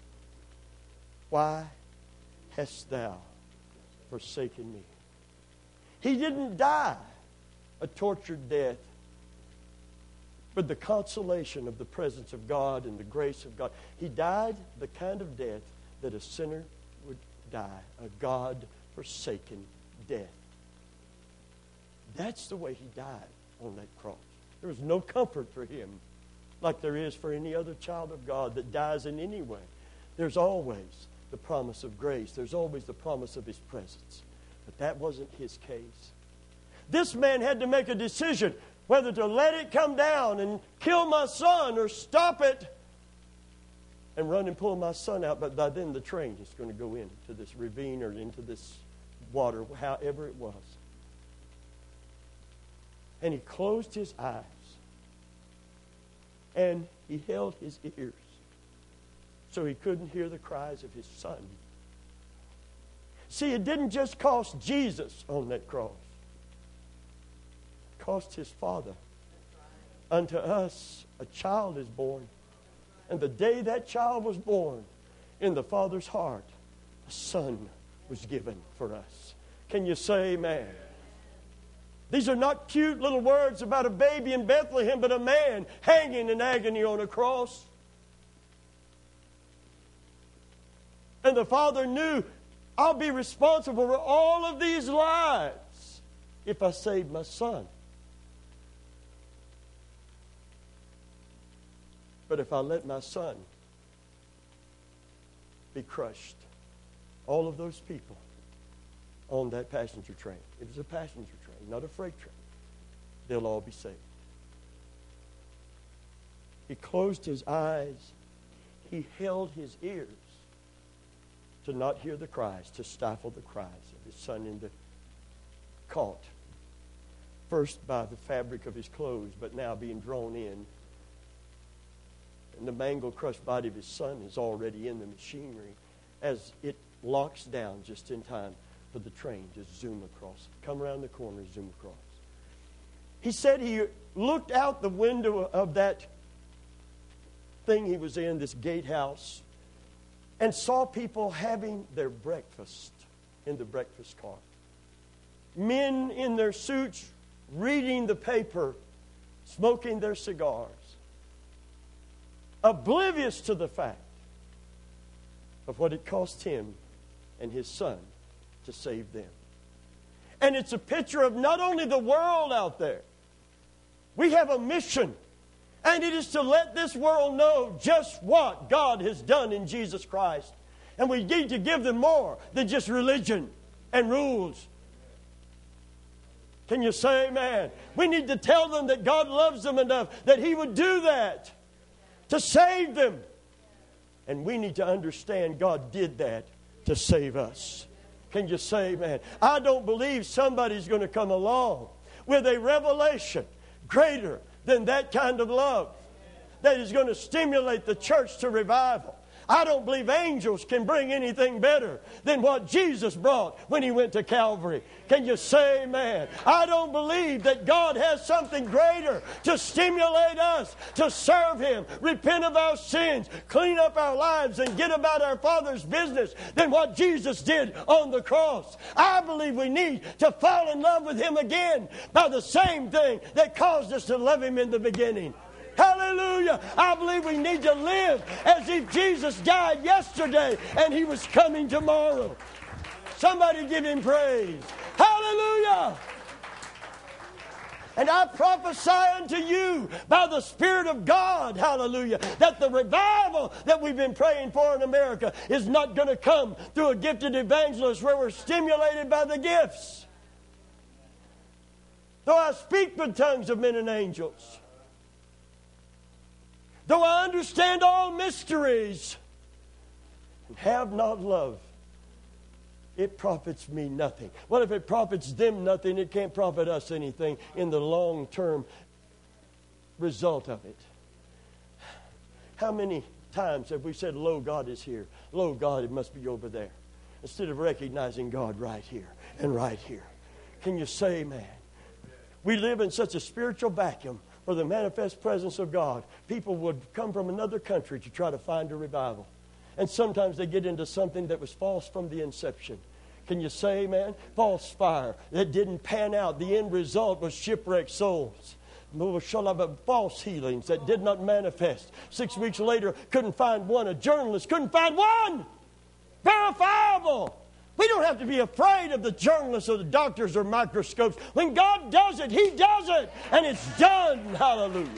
why hast thou forsaken me? He didn't die a tortured death, but the consolation of the presence of God and the grace of God. He died the kind of death that a sinner would die, a God-forsaken death. That's the way he died on that cross. There was no comfort for him like there is for any other child of God that dies in any way. There's always the promise of grace. There's always the promise of His presence. But that wasn't his case. This man had to make a decision whether to let it come down and kill my son or stop it and run and pull my son out. But by then the train is going to go into this ravine or into this water, however it was. And he closed his eyes. And he held his ears so he couldn't hear the cries of his son. See, it didn't just cost Jesus on that cross. It cost his Father. Unto us a child is born. And the day that child was born, in the Father's heart, a son was given for us. Can you say amen? These are not cute little words about a baby in Bethlehem, but a man hanging in agony on a cross. And the Father knew, I'll be responsible for all of these lives if I save my son. But if I let my son be crushed, all of those people on that passenger train, it was a passenger train, not a freight train, they'll all be saved. He closed his eyes. He held his ears to not hear the cries, to stifle the cries of his son in the caught, first by the fabric of his clothes, but now being drawn in. And the mangled, crushed body of his son is already in the machinery as it locks down just in time for the train to zoom across. Come around the corner, zoom across. He said he looked out the window of that thing he was in, this gatehouse, and saw people having their breakfast in the breakfast car. Men in their suits reading the paper, smoking their cigars, oblivious to the fact of what it cost him and his son to save them. And it's a picture of not only the world out there. We have a mission, and it is to let this world know just what God has done in Jesus Christ. And we need to give them more than just religion and rules. Can you say amen? We need to tell them that God loves them enough that He would do that to save them. And we need to understand God did that to save us. Can you say amen? I don't believe somebody's going to come along with a revelation greater than that kind of love that is going to stimulate the church to revival. I don't believe angels can bring anything better than what Jesus brought when He went to Calvary. Can you say amen? I don't believe that God has something greater to stimulate us to serve Him, repent of our sins, clean up our lives, and get about our Father's business than what Jesus did on the cross. I believe we need to fall in love with Him again by the same thing that caused us to love Him in the beginning. Hallelujah. I believe we need to live as if Jesus died yesterday and He was coming tomorrow. Somebody give Him praise. Hallelujah. And I prophesy unto you by the Spirit of God, hallelujah, that the revival that we've been praying for in America is not going to come through a gifted evangelist where we're stimulated by the gifts. Though I speak with tongues of men and angels, though I understand all mysteries and have not love, it profits me nothing. Well, if it profits them nothing, it can't profit us anything in the long-term result of it. How many times have we said, lo, God is here. Lo, God, it must be over there. Instead of recognizing God right here and right here. Can you say amen? We live in such a spiritual vacuum for the manifest presence of God. People would come from another country to try to find a revival. And sometimes they get into something that was false from the inception. Can you say amen? False fire that didn't pan out. The end result was shipwrecked souls. False healings that did not manifest. Six weeks later, couldn't find one. A journalist couldn't find one. Verifiable. We don't have to be afraid of the journalists or the doctors or microscopes. When God does it, He does it. And it's done. Hallelujah.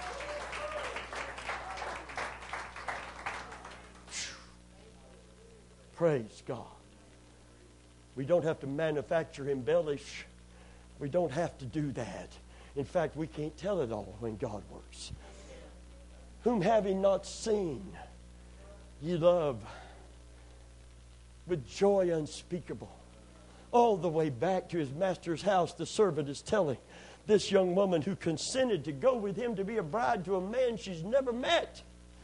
Praise God. We don't have to manufacture, embellish. We don't have to do that. In fact, we can't tell it all when God works. Whom having not seen, ye love with joy unspeakable, all the way back to his master's house, the servant is telling this young woman who consented to go with him to be a bride to a man she's never met.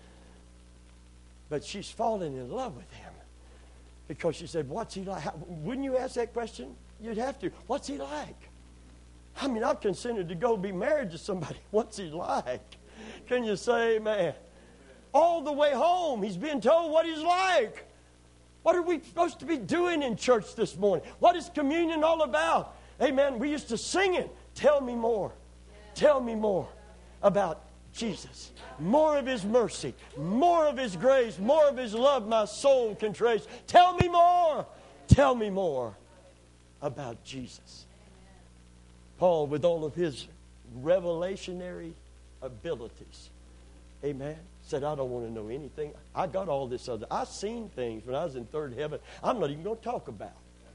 But she's fallen in love with him because she said, what's he like? How, wouldn't you ask that question? You'd have to. What's he like? I mean, I've consented to go be married to somebody. What's he like? Can you say amen? All the way home, he's being told what he's like. What are we supposed to be doing in church this morning? What is communion all about? Amen. We used to sing it. Tell me more. Tell me more about Jesus. More of his mercy. More of his grace. More of his love my soul can trace. Tell me more. Tell me more about Jesus. Paul, with all of his revelationary abilities, amen, said, I don't want to know anything. I got all this other. I seen things when I was in third heaven I'm not even going to talk about.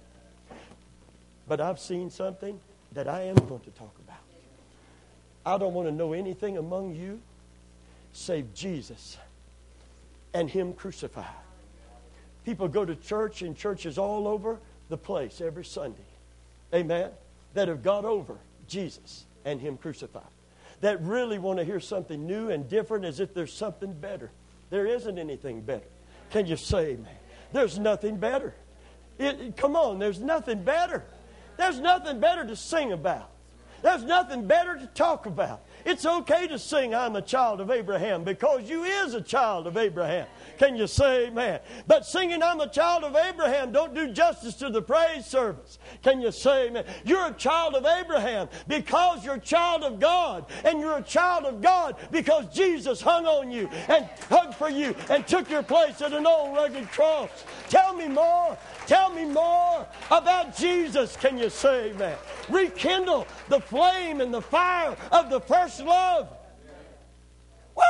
But I've seen something that I am going to talk about. I don't want to know anything among you save Jesus and him crucified. People go to church in churches all over the place every Sunday, amen, that have got over Jesus and him crucified, that really want to hear something new and different as if there's something better. There isn't anything better. Can you say amen? There's nothing better. It, come on, there's nothing better. There's nothing better to sing about. There's nothing better to talk about. It's okay to sing, I'm a child of Abraham, because you is a child of Abraham. Can you say amen? But singing, I'm a child of Abraham, don't do justice to the praise service. Can you say amen? You're a child of Abraham because you're a child of God. And you're a child of God because Jesus hung on you and hugged for you and took your place at an old rugged cross. Tell me more. Tell me more about Jesus. Can you say amen? Rekindle the flame and the fire of the first love. Woo!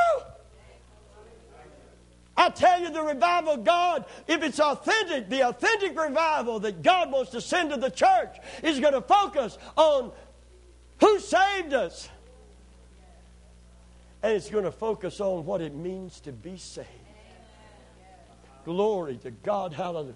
I tell you, the revival of God, if it's authentic, the authentic revival that God wants to send to the church is going to focus on who saved us. And it's going to focus on what it means to be saved. Glory to God. Hallelujah.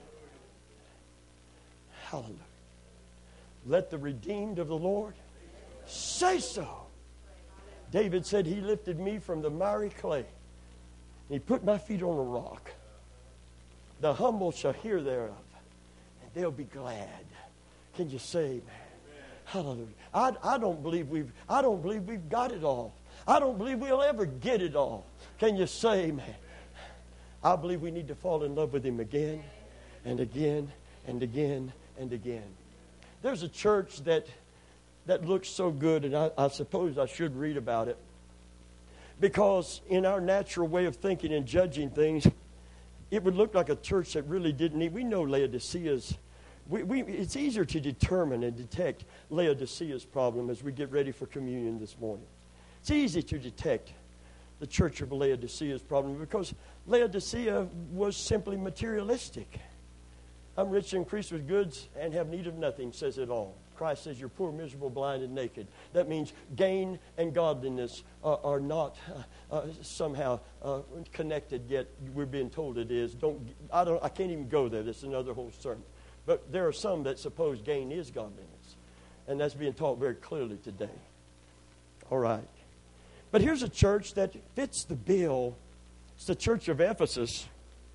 Hallelujah. Let the redeemed of the Lord say so. David said, he lifted me from the miry clay. He put my feet on a rock. The humble shall hear thereof, and they'll be glad. Can you say amen? Hallelujah. I, I don't believe we've I don't believe we've got it all. I don't believe we'll ever get it all. Can you say amen? I believe we need to fall in love with him again and again and again and again. There's a church that that looks so good, and I, I suppose I should read about it. Because in our natural way of thinking and judging things, it would look like a church that really didn't need. We know Laodicea's. We, we, it's easier to determine and detect Laodicea's problem as we get ready for communion this morning. It's easy to detect the church of Laodicea's problem because Laodicea was simply materialistic. I'm rich and increased with goods and have need of nothing, says it all. Christ says you're poor, miserable, blind, and naked. That means gain and godliness are, are not uh, uh, somehow uh, connected yet. We're being told it is. Don't I don't I can't even go there. That's another whole sermon. But there are some that suppose gain is godliness, and that's being taught very clearly today. All right, but here's a church that fits the bill. It's the church of Ephesus.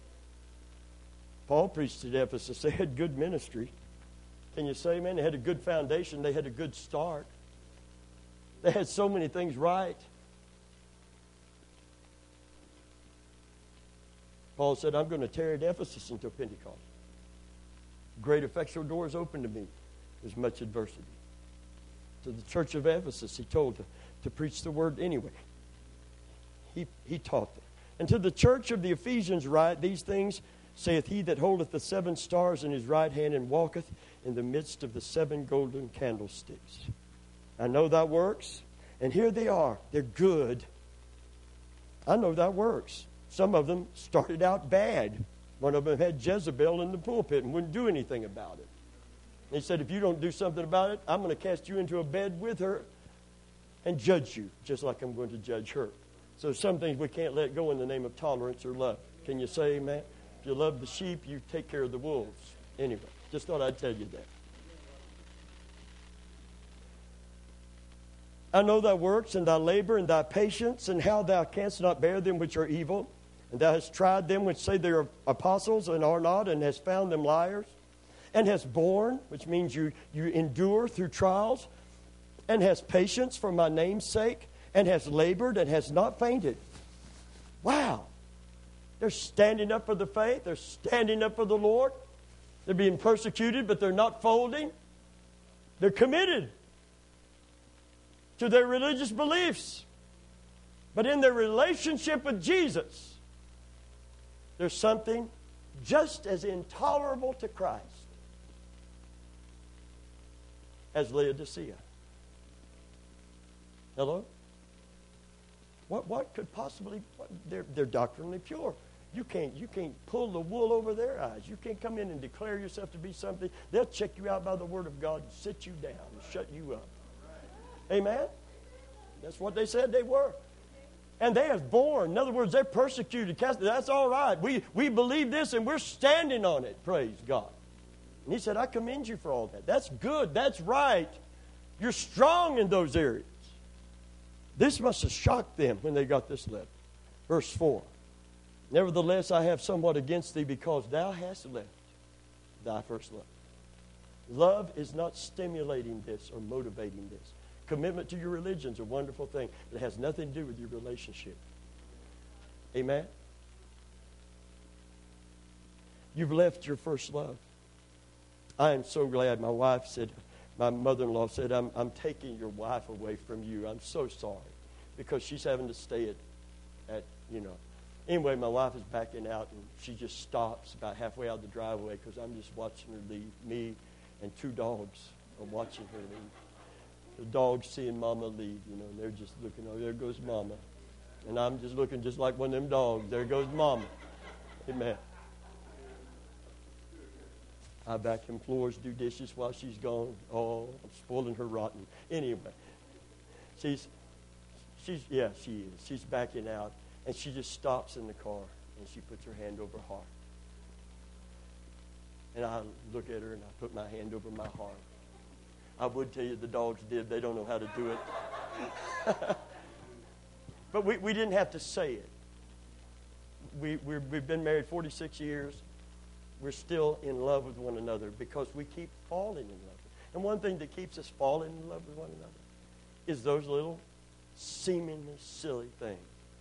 Paul preached at Ephesus. They had good ministry. Can you say amen? They had a good foundation. They had a good start. They had so many things right. Paul said, I'm going to tarry at Ephesus until Pentecost. Great effectual doors open to me. There's much adversity. To the church of Ephesus, he told to, to preach the word anyway. He, he taught them. And to the church of the Ephesians write, these things saith he that holdeth the seven stars in his right hand and walketh in the midst of the seven golden candlesticks. I know thy works, and here they are. They're good. I know thy works. Some of them started out bad. One of them had Jezebel in the pulpit and wouldn't do anything about it. And he said, if you don't do something about it, I'm going to cast you into a bed with her and judge you, just like I'm going to judge her. So some things we can't let go in the name of tolerance or love. Can you say amen? If you love the sheep, you take care of the wolves. Anyway, Just thought I'd tell you that. I know thy works and thy labor and thy patience, and how thou canst not bear them which are evil. And thou hast tried them which say they are apostles and are not, and hast found them liars. And hast borne, which means you, you endure through trials, and hast patience for my name's sake, and hast labored and hast not fainted. Wow. They're standing up for the faith. They're standing up for the Lord. They're being persecuted, but they're not folding. They're committed to their religious beliefs. But in their relationship with Jesus, there's something just as intolerable to Christ as Laodicea. Hello? What what could possibly, what, they're, they're doctrinally pure. You can't, you can't pull the wool over their eyes. You can't come in and declare yourself to be something. They'll check you out by the Word of God and sit you down and shut you up. Amen? That's what they said they were. And they have borne. In other words, they're persecuted. That's all right. We, we believe this and we're standing on it. Praise God. And he said, I commend you for all that. That's good. That's right. You're strong in those areas. This must have shocked them when they got this letter. Verse four. Nevertheless, I have somewhat against thee, because thou hast left thy first love. Love is not stimulating this or motivating this. Commitment to your religion is a wonderful thing, but it has nothing to do with your relationship. Amen? You've left your first love. I am so glad. My wife said, my mother-in-law said, I'm, I'm taking your wife away from you. I'm so sorry. Because she's having to stay at, at, you know. Anyway, my wife is backing out, and she just stops about halfway out the driveway because I'm just watching her leave. Me and two dogs are watching her leave. The dogs seeing Mama leave, you know, and they're just looking, oh, there goes Mama. And I'm just looking just like one of them dogs. There goes Mama. Amen. I vacuum floors, do dishes while she's gone. Oh, I'm spoiling her rotten. Anyway, she's, she's, yeah, she is. She's backing out, and she just stops in the car, and she puts her hand over her heart. And I look at her, and I put my hand over my heart. I would tell you the dogs did. They don't know how to do it. But we, we didn't have to say it. We, we're, we've been married forty-six years. We're still in love with one another because we keep falling in love. And one thing that keeps us falling in love with one another is those little seemingly silly things.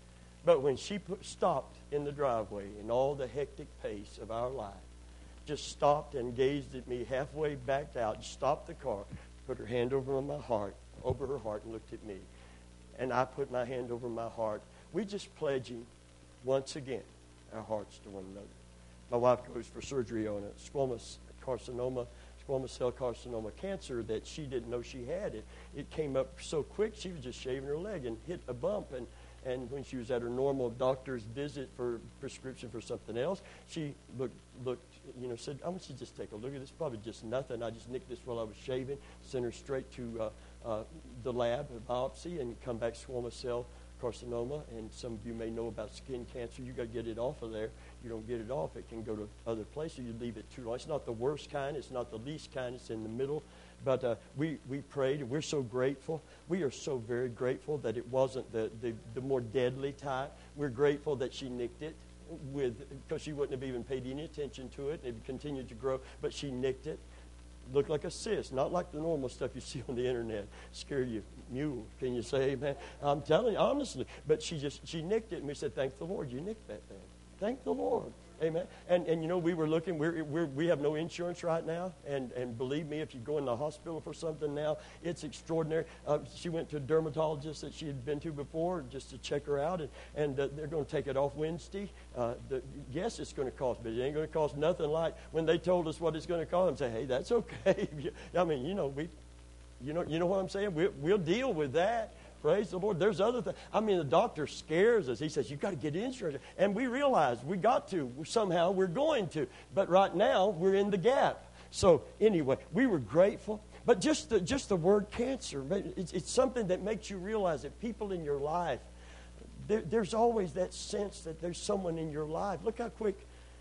But when she put, stopped in the driveway in all the hectic pace of our life, just stopped and gazed at me, halfway backed out, stopped the car, put her hand over my heart, over her heart, and looked at me. And I put my hand over my heart. We just pledging once again our hearts to one another. My wife goes for surgery on a squamous carcinoma, squamous cell carcinoma cancer that she didn't know she had. It it came up so quick, she was just shaving her leg and hit a bump. And, and when she was at her normal doctor's visit for prescription for something else, she looked, looked you know, said, I want you to just take a look at this. Probably just nothing. I just nicked this while I was shaving, sent her straight to uh, uh, the lab, a biopsy, and come back squamous cell carcinoma. And some of you may know about skin cancer. You got to get it off of there. You don't get it off, it can go to other places. You leave it too long. It's not the worst kind. It's not the least kind. It's in the middle. But uh, we, we prayed, and we're so grateful. We are so very grateful that it wasn't the, the, the more deadly type. We're grateful that she nicked it with because she wouldn't have even paid any attention to it. It continued to grow, but she nicked it. Looked like a cyst, not like the normal stuff you see on the internet. Scare you, mule. Can you say amen? I'm telling you, honestly. But she just, she nicked it, and we said, thank the Lord you nicked that thing. Thank the Lord. Amen. And, and you know, we were looking, we're, we're, we have no insurance right now. And, and believe me, if you go in the hospital for something now, it's extraordinary. Uh, she went to a dermatologist that she had been to before just to check her out. And, and uh, they're going to take it off Wednesday. Uh, the, yes, it's going to cost, but it ain't going to cost nothing like when they told us what it's going to cost. I'm saying, hey, that's okay. I mean, you know, we, you know, you know what I'm saying? We'll, we'll deal with that. Praise the Lord. There's other things. I mean, the doctor scares us. He says, you've got to get insurance. And we realize we got to. Somehow we're going to. But right now, we're in the gap. So anyway, we were grateful. But just the, just the word cancer, it's, it's something that makes you realize that people in your life, there, there's always that sense that there's someone in your life. Look how quick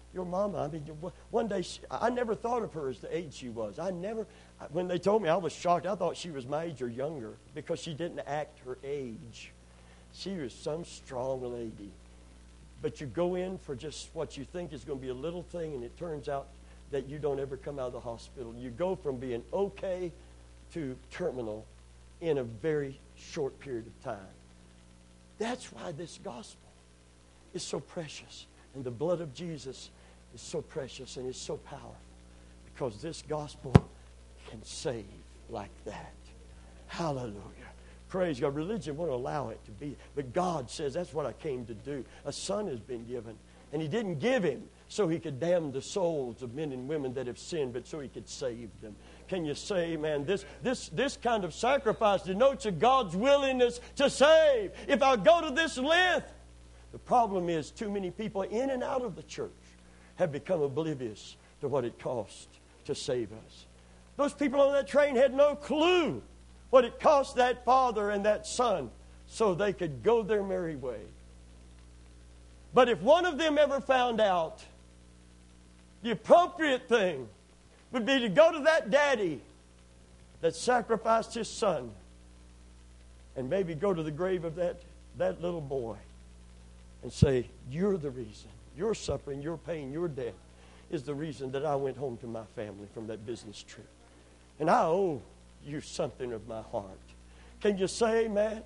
your mama, I mean, one day, she, I never thought of her as the age she was. I never, when they told me, I was shocked. I thought she was my age or younger because she didn't act her age. She was some strong lady. But you go in for just what you think is going to be a little thing, and it turns out that you don't ever come out of the hospital. You go from being okay to terminal in a very short period of time. That's why this gospel is so precious. And the blood of Jesus is so precious and is so powerful. Because this gospel can save like that. Hallelujah. Praise God. Religion won't allow it to be. But God says, that's what I came to do. A son has been given. And he didn't give him so he could damn the souls of men and women that have sinned, but so he could save them. Can you say, man, this, this, this kind of sacrifice denotes a God's willingness to save. If I go to this length. The problem is too many people in and out of the church have become oblivious to what it cost to save us. Those people on that train had no clue what it cost that father and that son so they could go their merry way. But if one of them ever found out, the appropriate thing would be to go to that daddy that sacrificed his son and maybe go to the grave of that, that little boy and say, you're the reason. Your suffering, your pain, your death is the reason that I went home to my family from that business trip. And I owe you something of my heart. Can you say amen?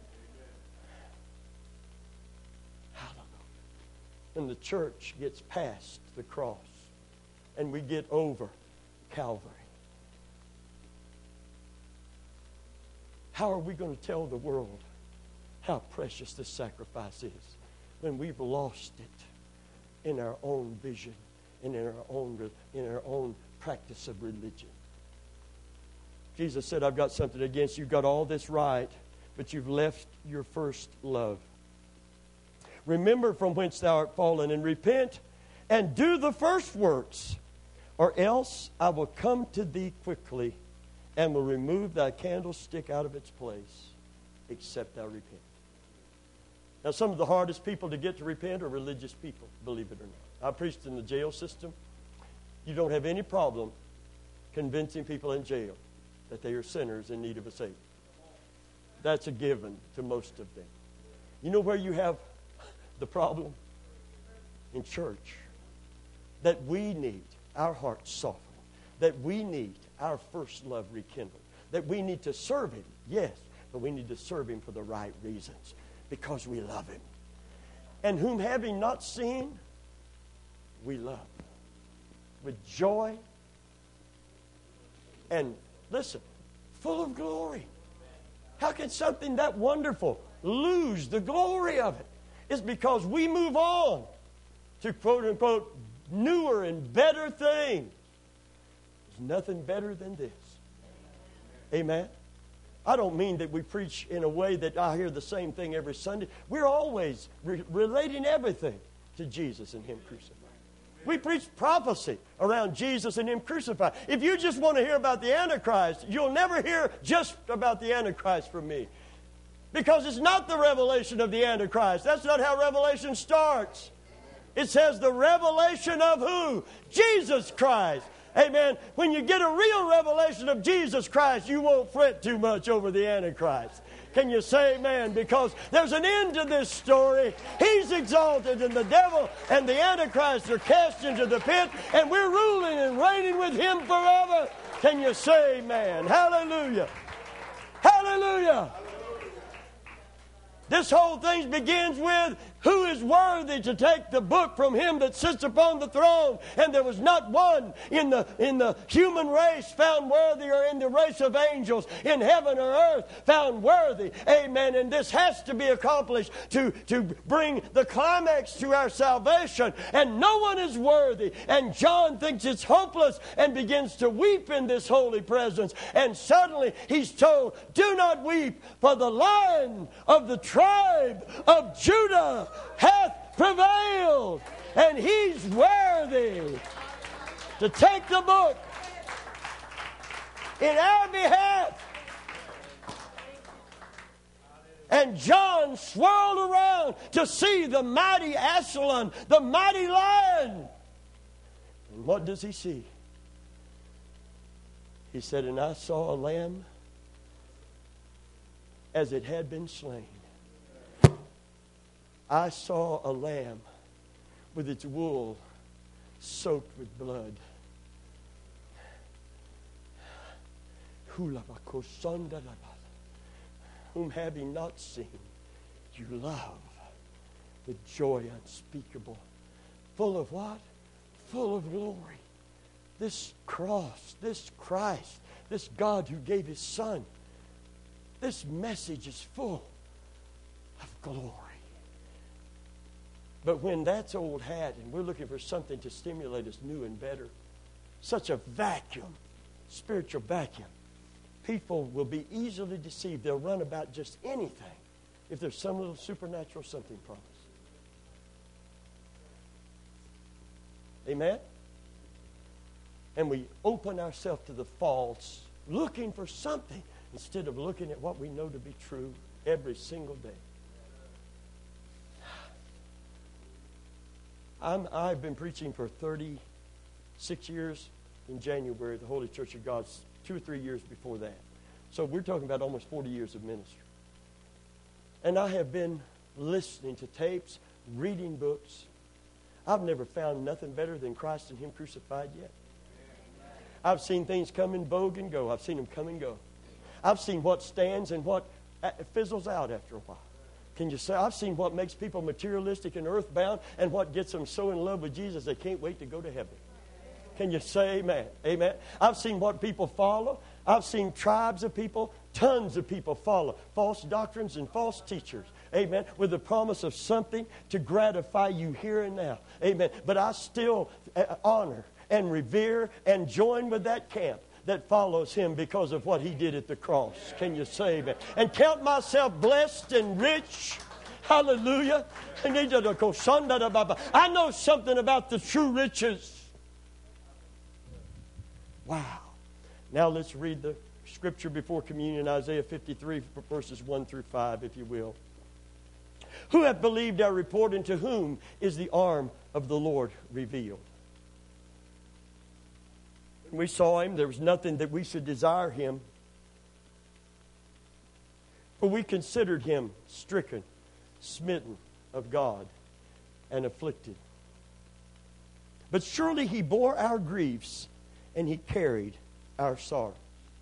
Hallelujah. When the church gets past the cross and we get over Calvary, how are we going to tell the world how precious this sacrifice is when we've lost it in our own vision and in our own, in our own practice of religion? Jesus said, I've got something against you. You've got all this right, but you've left your first love. Remember from whence thou art fallen, and repent, and do the first works, or else I will come to thee quickly, and will remove thy candlestick out of its place, except thou repent. Now, some of the hardest people to get to repent are religious people, believe it or not. I preached in the jail system. You don't have any problem convincing people in jail that they are sinners in need of a Savior. That's a given to most of them. You know where you have the problem? In church. That we need our hearts softened. That we need our first love rekindled. That we need to serve Him, yes, but we need to serve Him for the right reasons. Because we love Him. And whom having not seen, we love. With joy and, listen, full of glory. How can something that wonderful lose the glory of it? It's because we move on to quote unquote newer and better things. There's nothing better than this. Amen. I don't mean that we preach in a way that I hear the same thing every Sunday. We're always re- relating everything to Jesus and Him crucified. We preach prophecy around Jesus and Him crucified. If you just want to hear about the Antichrist, you'll never hear just about the Antichrist from me. Because it's not the revelation of the Antichrist. That's not how Revelation starts. It says the revelation of who? Jesus Christ. Amen. When you get a real revelation of Jesus Christ, you won't fret too much over the Antichrist. Can you say amen? Because there's an end to this story. He's exalted, and the devil and the Antichrist are cast into the pit, and we're ruling and reigning with Him forever. Can you say amen? Hallelujah. Hallelujah. This whole thing begins with who is worthy to take the book from Him that sits upon the throne. And there was not one in the, in the human race found worthy, or in the race of angels in heaven or earth found worthy. Amen. And this has to be accomplished to, to bring the climax to our salvation. And no one is worthy. And John thinks it's hopeless and begins to weep in this holy presence. And suddenly he's told, do not weep, for the Lion of the tribe of Judah hath prevailed, and He's worthy to take the book in our behalf. And John swirled around to see the mighty Aslan, the mighty lion, And what does he see? He said, and I saw a lamb as it had been slain. I saw a lamb with its wool soaked with blood. Whom having not seen, you love with joy unspeakable. Full of what? Full of glory. This cross, this Christ, this God who gave His Son, this message is full of glory. But when that's old hat and we're looking for something to stimulate us new and better, such a vacuum, spiritual vacuum, people will be easily deceived. They'll run about just anything if there's some little supernatural something promised. Amen? And we open ourselves to the false, looking for something instead of looking at what we know to be true every single day. I'm, I've been preaching for thirty-six years in January at the Holy Church of God, two or three years before that. So we're talking about almost forty years of ministry. And I have been listening to tapes, reading books. I've never found nothing better than Christ and Him crucified yet. I've seen things come in vogue and go. I've seen them come and go. I've seen what stands and what fizzles out after a while. Can you say, I've seen what makes people materialistic and earthbound and what gets them so in love with Jesus they can't wait to go to heaven. Can you say amen? Amen. I've seen what people follow. I've seen tribes of people, tons of people follow false doctrines and false teachers. Amen. With the promise of something to gratify you here and now. Amen. But I still honor and revere and join with that camp that follows Him because of what He did at the cross. Can you say amen? And count myself blessed and rich. Hallelujah. I know something about the true riches. Wow. Now let's read the scripture before communion, Isaiah fifty-three, verses one through five, if you will. Who hath believed our report, and to whom is the arm of the Lord revealed? When we saw Him, there was nothing that we should desire Him. For we considered Him stricken, smitten of God, and afflicted. But surely He bore our griefs, and He carried our sorrow.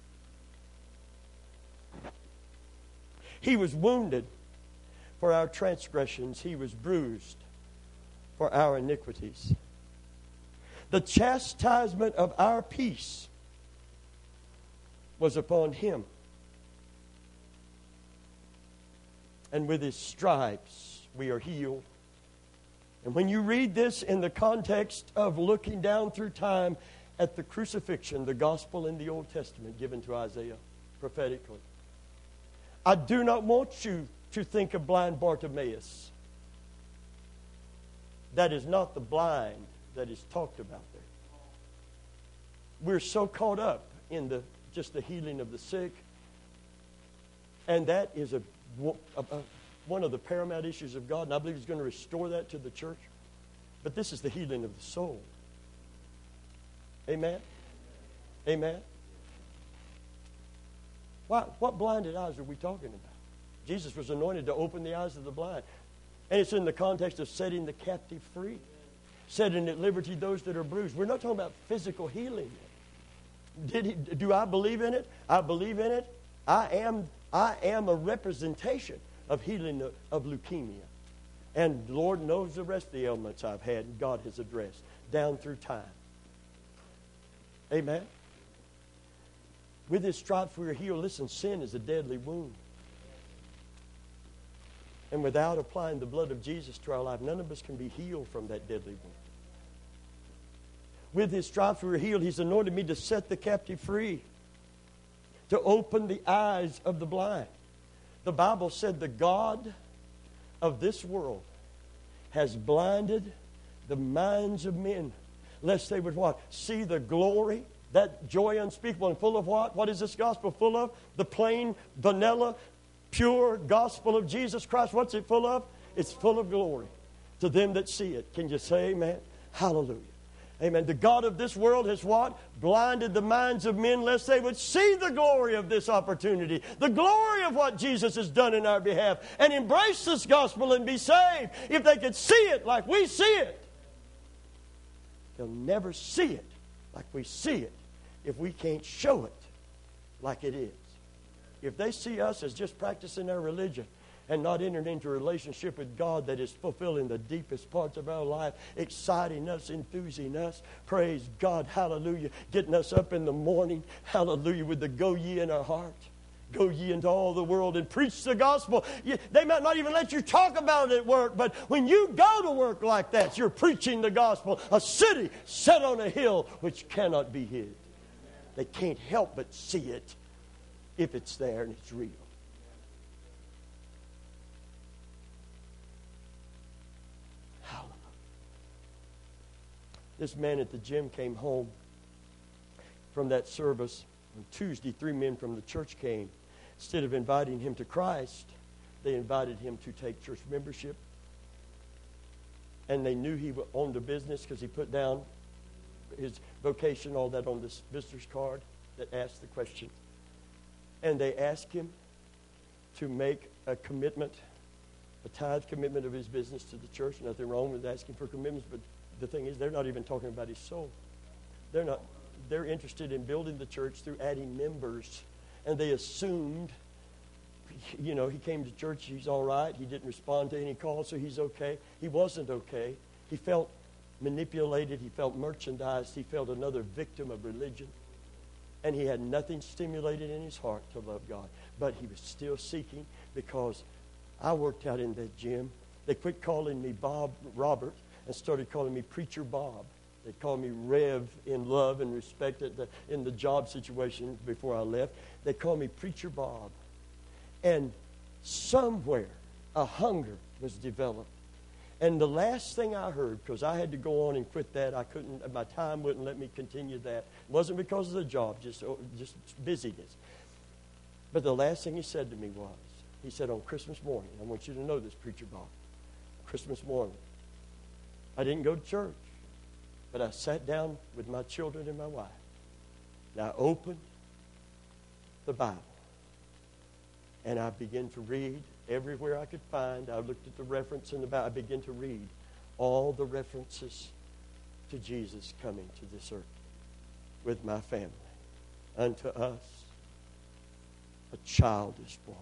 He was wounded for our transgressions. He was bruised for our iniquities. The chastisement of our peace was upon Him. And with His stripes we are healed. And when you read this in the context of looking down through time at the crucifixion, the gospel in the Old Testament given to Isaiah prophetically, I do not want you to think of blind Bartimaeus. That is not the blind that is talked about there. We're so caught up in the just the healing of the sick, and that is a, a, a one of the paramount issues of God, and I believe He's going to restore that to the church. But this is the healing of the soul. Amen? Amen? Why, what blinded eyes are we talking about? Jesus was anointed to open the eyes of the blind. And it's in the context of setting the captive free. Setting at liberty those that are bruised. We're not talking about physical healing. Did he, do I believe in it? I believe in it. I am, I am a representation of healing of, of leukemia. And the Lord knows the rest of the ailments I've had and God has addressed down through time. Amen? With His stripes we are healed. Listen, sin is a deadly wound. And without applying the blood of Jesus to our life, none of us can be healed from that deadly wound. With His stripes we are healed. He's anointed me to set the captive free, to open the eyes of the blind. The Bible said the God of this world has blinded the minds of men, lest they would what? See the glory, that joy unspeakable and full of what? What is this gospel full of? The plain, vanilla, pure gospel of Jesus Christ. What's it full of? It's full of glory to them that see it. Can you say amen? Hallelujah. Amen. The God of this world has what? Blinded the minds of men lest they would see the glory of this opportunity, the glory of what Jesus has done in our behalf, and embrace this gospel and be saved. If they could see it like we see it, they'll never see it like we see it if we can't show it like it is. If they see us as just practicing our religion and not entering into a relationship with God that is fulfilling the deepest parts of our life, exciting us, enthusing us, praise God, hallelujah, getting us up in the morning, hallelujah, with the go ye in our heart. Go ye into all the world and preach the gospel. You, they might not even let you talk about it at work, but when you go to work like that, you're preaching the gospel. A city set on a hill which cannot be hid. They can't help but see it if it's there and it's real. Hallelujah. This man at the gym came home from that service. On Tuesday, three men from the church came. Instead of inviting him to Christ, they invited him to take church membership. And they knew he owned a business because he put down his vocation, all that on this visitor's card that asked the question. And they asked him to make a commitment, a tithe commitment of his business to the church. Nothing wrong with asking for commitments, but the thing is, they're not even talking about his soul. They're not. They're interested in building the church through adding members. And they assumed, you know, he came to church, he's all right. He didn't respond to any calls, so he's okay. He wasn't okay. He felt manipulated. He felt merchandised. He felt another victim of religion. And he had nothing stimulated in his heart to love God. But he was still seeking, because I worked out in that gym. They quit calling me Bob Robert and started calling me Preacher Bob. They called me Rev in love and respect at the, in the job situation before I left. They called me Preacher Bob. And somewhere a hunger was developed. And the last thing I heard, because I had to go on and quit that, I couldn't, my time wouldn't let me continue that. It wasn't because of the job, just, just busyness. But the last thing he said to me was, he said, on Christmas morning, I want you to know this, Preacher Bob, Christmas morning, I didn't go to church. But I sat down with my children and my wife. And I opened the Bible. And I began to read everywhere I could find. I looked at the reference in the Bible. I began to read all the references to Jesus coming to this earth with my family. Unto us a child is born.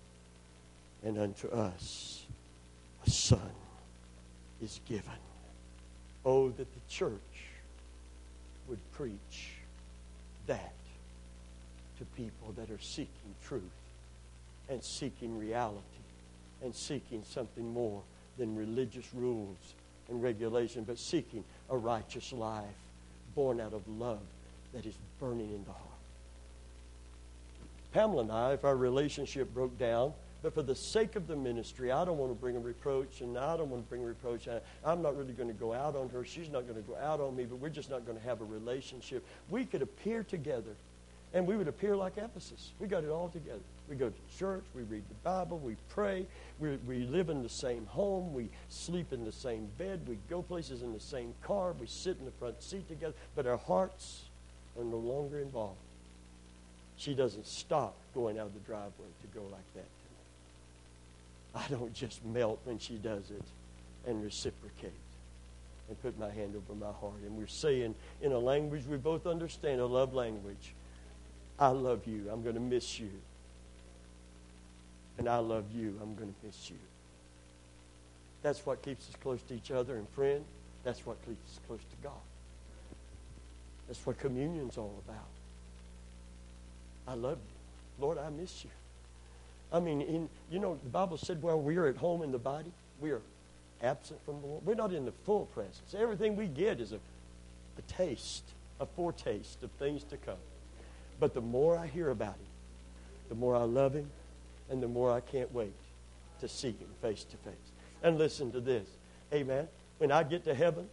And unto us a son is given. Oh, that the church would preach that to people that are seeking truth and seeking reality and seeking something more than religious rules and regulation, but seeking a righteous life born out of love that is burning in the heart. Pamela and I, if our relationship broke down, but for the sake of the ministry, I don't want to bring a reproach, and I don't want to bring a reproach. I'm not really going to go out on her. She's not going to go out on me, but we're just not going to have a relationship. We could appear together, and we would appear like Ephesus. We got it all together. We go to church. We read the Bible. We pray. We, we live in the same home. We sleep in the same bed. We go places in the same car. We sit in the front seat together, but our hearts are no longer involved. She doesn't stop going out of the driveway to go like that. I don't just melt when she does it and reciprocate and put my hand over my heart. And we're saying in a language we both understand, a love language, I love you. I'm going to miss you. And I love you. I'm going to miss you. That's what keeps us close to each other. And friend, that's what keeps us close to God. That's what communion's all about. I love you. Lord, I miss you. I mean, in, you know, the Bible said, well, we are at home in the body. We are absent from the Lord. We're not in the full presence. Everything we get is a, a taste, a foretaste of things to come. But the more I hear about him, the more I love him, and the more I can't wait to see him face to face. And listen to this. Amen. When I get to heaven,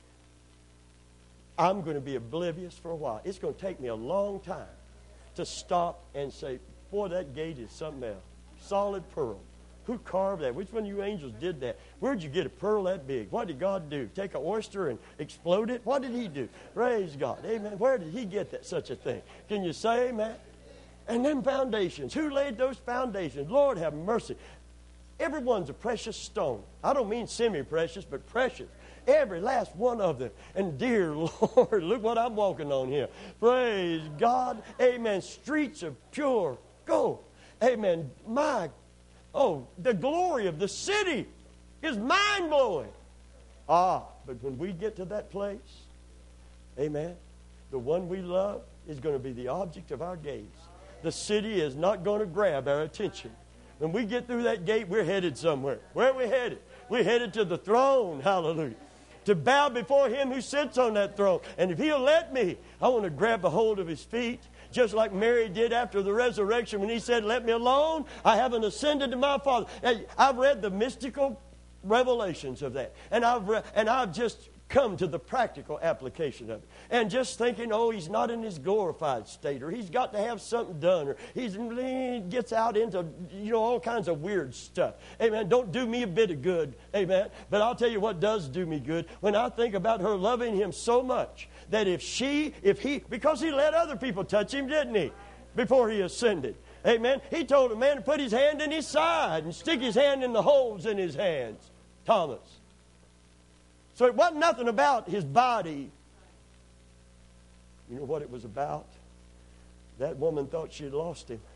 I'm going to be oblivious for a while. It's going to take me a long time to stop and say, boy, that gate is something else. Solid pearl. Who carved that? Which one of you angels did that? Where'd you get a pearl that big? What did God do? Take an oyster and explode it? What did he do? Praise God. Amen. Where did he get that such a thing? Can you say amen? And them foundations. Who laid those foundations? Lord have mercy. Everyone's a precious stone. I don't mean semi-precious, but precious. Every last one of them. And dear Lord, look what I'm walking on here. Praise God. Amen. Streets of pure gold. Amen. My, oh, the glory of the city is mind-blowing. Ah, but when we get to that place, amen, the one we love is going to be the object of our gaze. The city is not going to grab our attention. When we get through that gate, we're headed somewhere. Where are we headed? We're headed to the throne. Hallelujah. To bow before him who sits on that throne. And if he'll let me, I want to grab a hold of his feet, just like Mary did after the resurrection when he said, let me alone. I haven't ascended to my Father. I've read the mystical revelations of that. And I've, re- and I've just come to the practical application of it. And just thinking, oh, he's not in his glorified state, or he's got to have something done, or he's, he gets out into, you know, all kinds of weird stuff. Amen. Don't do me a bit of good. Amen. But I'll tell you what does do me good. When I think about her loving him so much that if she, if he, because he let other people touch him, didn't he? Before he ascended. Amen. He told a man to put his hand in his side and stick his hand in the holes in his hands. Thomas. So it wasn't nothing about his body. You know what it was about? That woman thought she had lost him.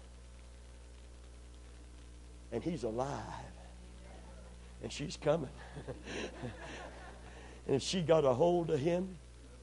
And he's alive. And she's coming. And if she got a hold of him,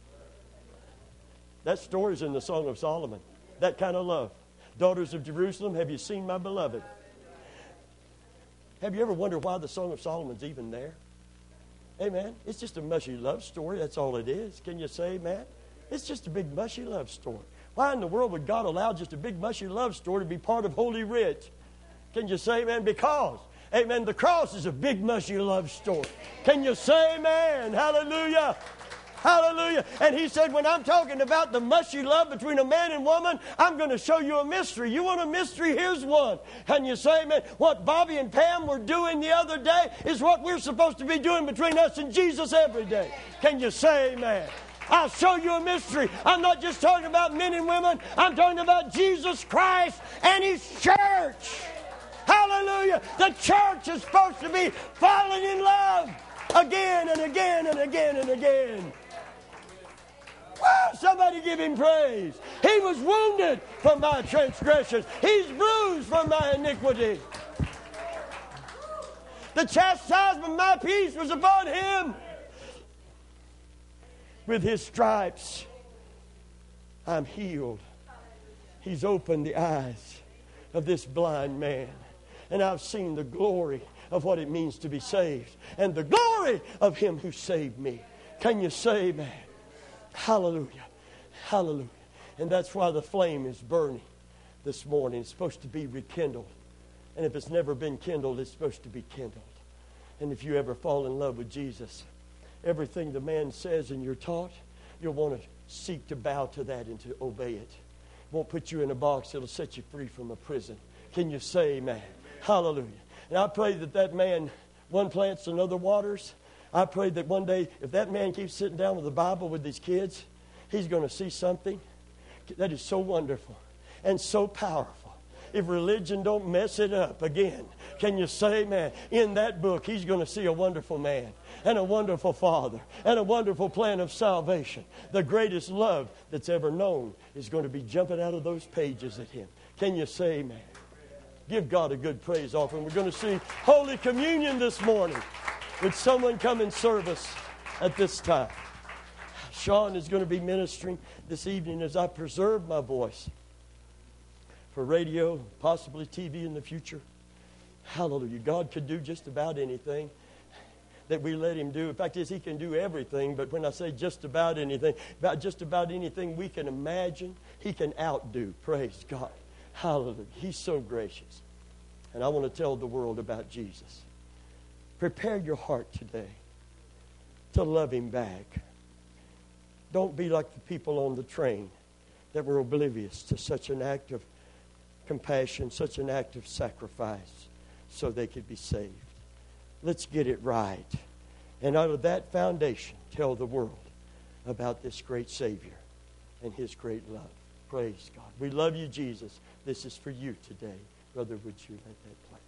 that story's in the Song of Solomon. That kind of love. Daughters of Jerusalem, have you seen my beloved? Have you ever wondered why the Song of Solomon's even there? Amen. It's just a mushy love story. That's all it is. Can you say amen? It's just a big mushy love story. Why in the world would God allow just a big mushy love story to be part of Holy Writ? Can you say amen? Because, amen, the cross is a big mushy love story. Can you say amen? Hallelujah. Hallelujah. And he said, when I'm talking about the mushy love between a man and woman, I'm going to show you a mystery. You want a mystery? Here's one. And you say, man, what Bobby and Pam were doing the other day is what we're supposed to be doing between us and Jesus every day. Can you say amen? I'll show you a mystery. I'm not just talking about men and women. I'm talking about Jesus Christ and his church. Hallelujah. The church is supposed to be falling in love again and again and again and again. Woo, somebody give him praise. He was wounded for my transgressions. He's bruised for my iniquity. The chastisement of my peace was upon him. With his stripes, I'm healed. He's opened the eyes of this blind man. And I've seen the glory of what it means to be saved. And the glory of him who saved me. Can you say amen? Hallelujah. Hallelujah. And that's why the flame is burning this morning. It's supposed to be rekindled. And if it's never been kindled, it's supposed to be kindled. And if you ever fall in love with Jesus, everything the man says and you're taught, you'll want to seek to bow to that and to obey it. It won't put you in a box. It'll set you free from a prison. Can you say amen? Hallelujah. And I pray that that man, one plants, another waters. I pray that one day, if that man keeps sitting down with the Bible with his kids, he's going to see something that is so wonderful and so powerful. If religion don't mess it up again, can you say, man, in that book, he's going to see a wonderful man and a wonderful father and a wonderful plan of salvation. The greatest love that's ever known is going to be jumping out of those pages at him. Can you say, man? Give God a good praise offering. We're going to see Holy Communion this morning. Would someone come and serve us at this time? Sean is going to be ministering this evening as I preserve my voice for radio, possibly T V in the future. Hallelujah. God could do just about anything that we let him do. In fact, is he can do everything, but when I say just about anything, about just about anything we can imagine, he can outdo. Praise God. Hallelujah. He's so gracious. And I want to tell the world about Jesus. Prepare your heart today to love him back. Don't be like the people on the train that were oblivious to such an act of compassion, such an act of sacrifice. so they could be saved. Let's get it right. And out of that foundation, tell the world about this great Savior and His great love. Praise God. We love you, Jesus. This is for you today. Brother, would you let that play?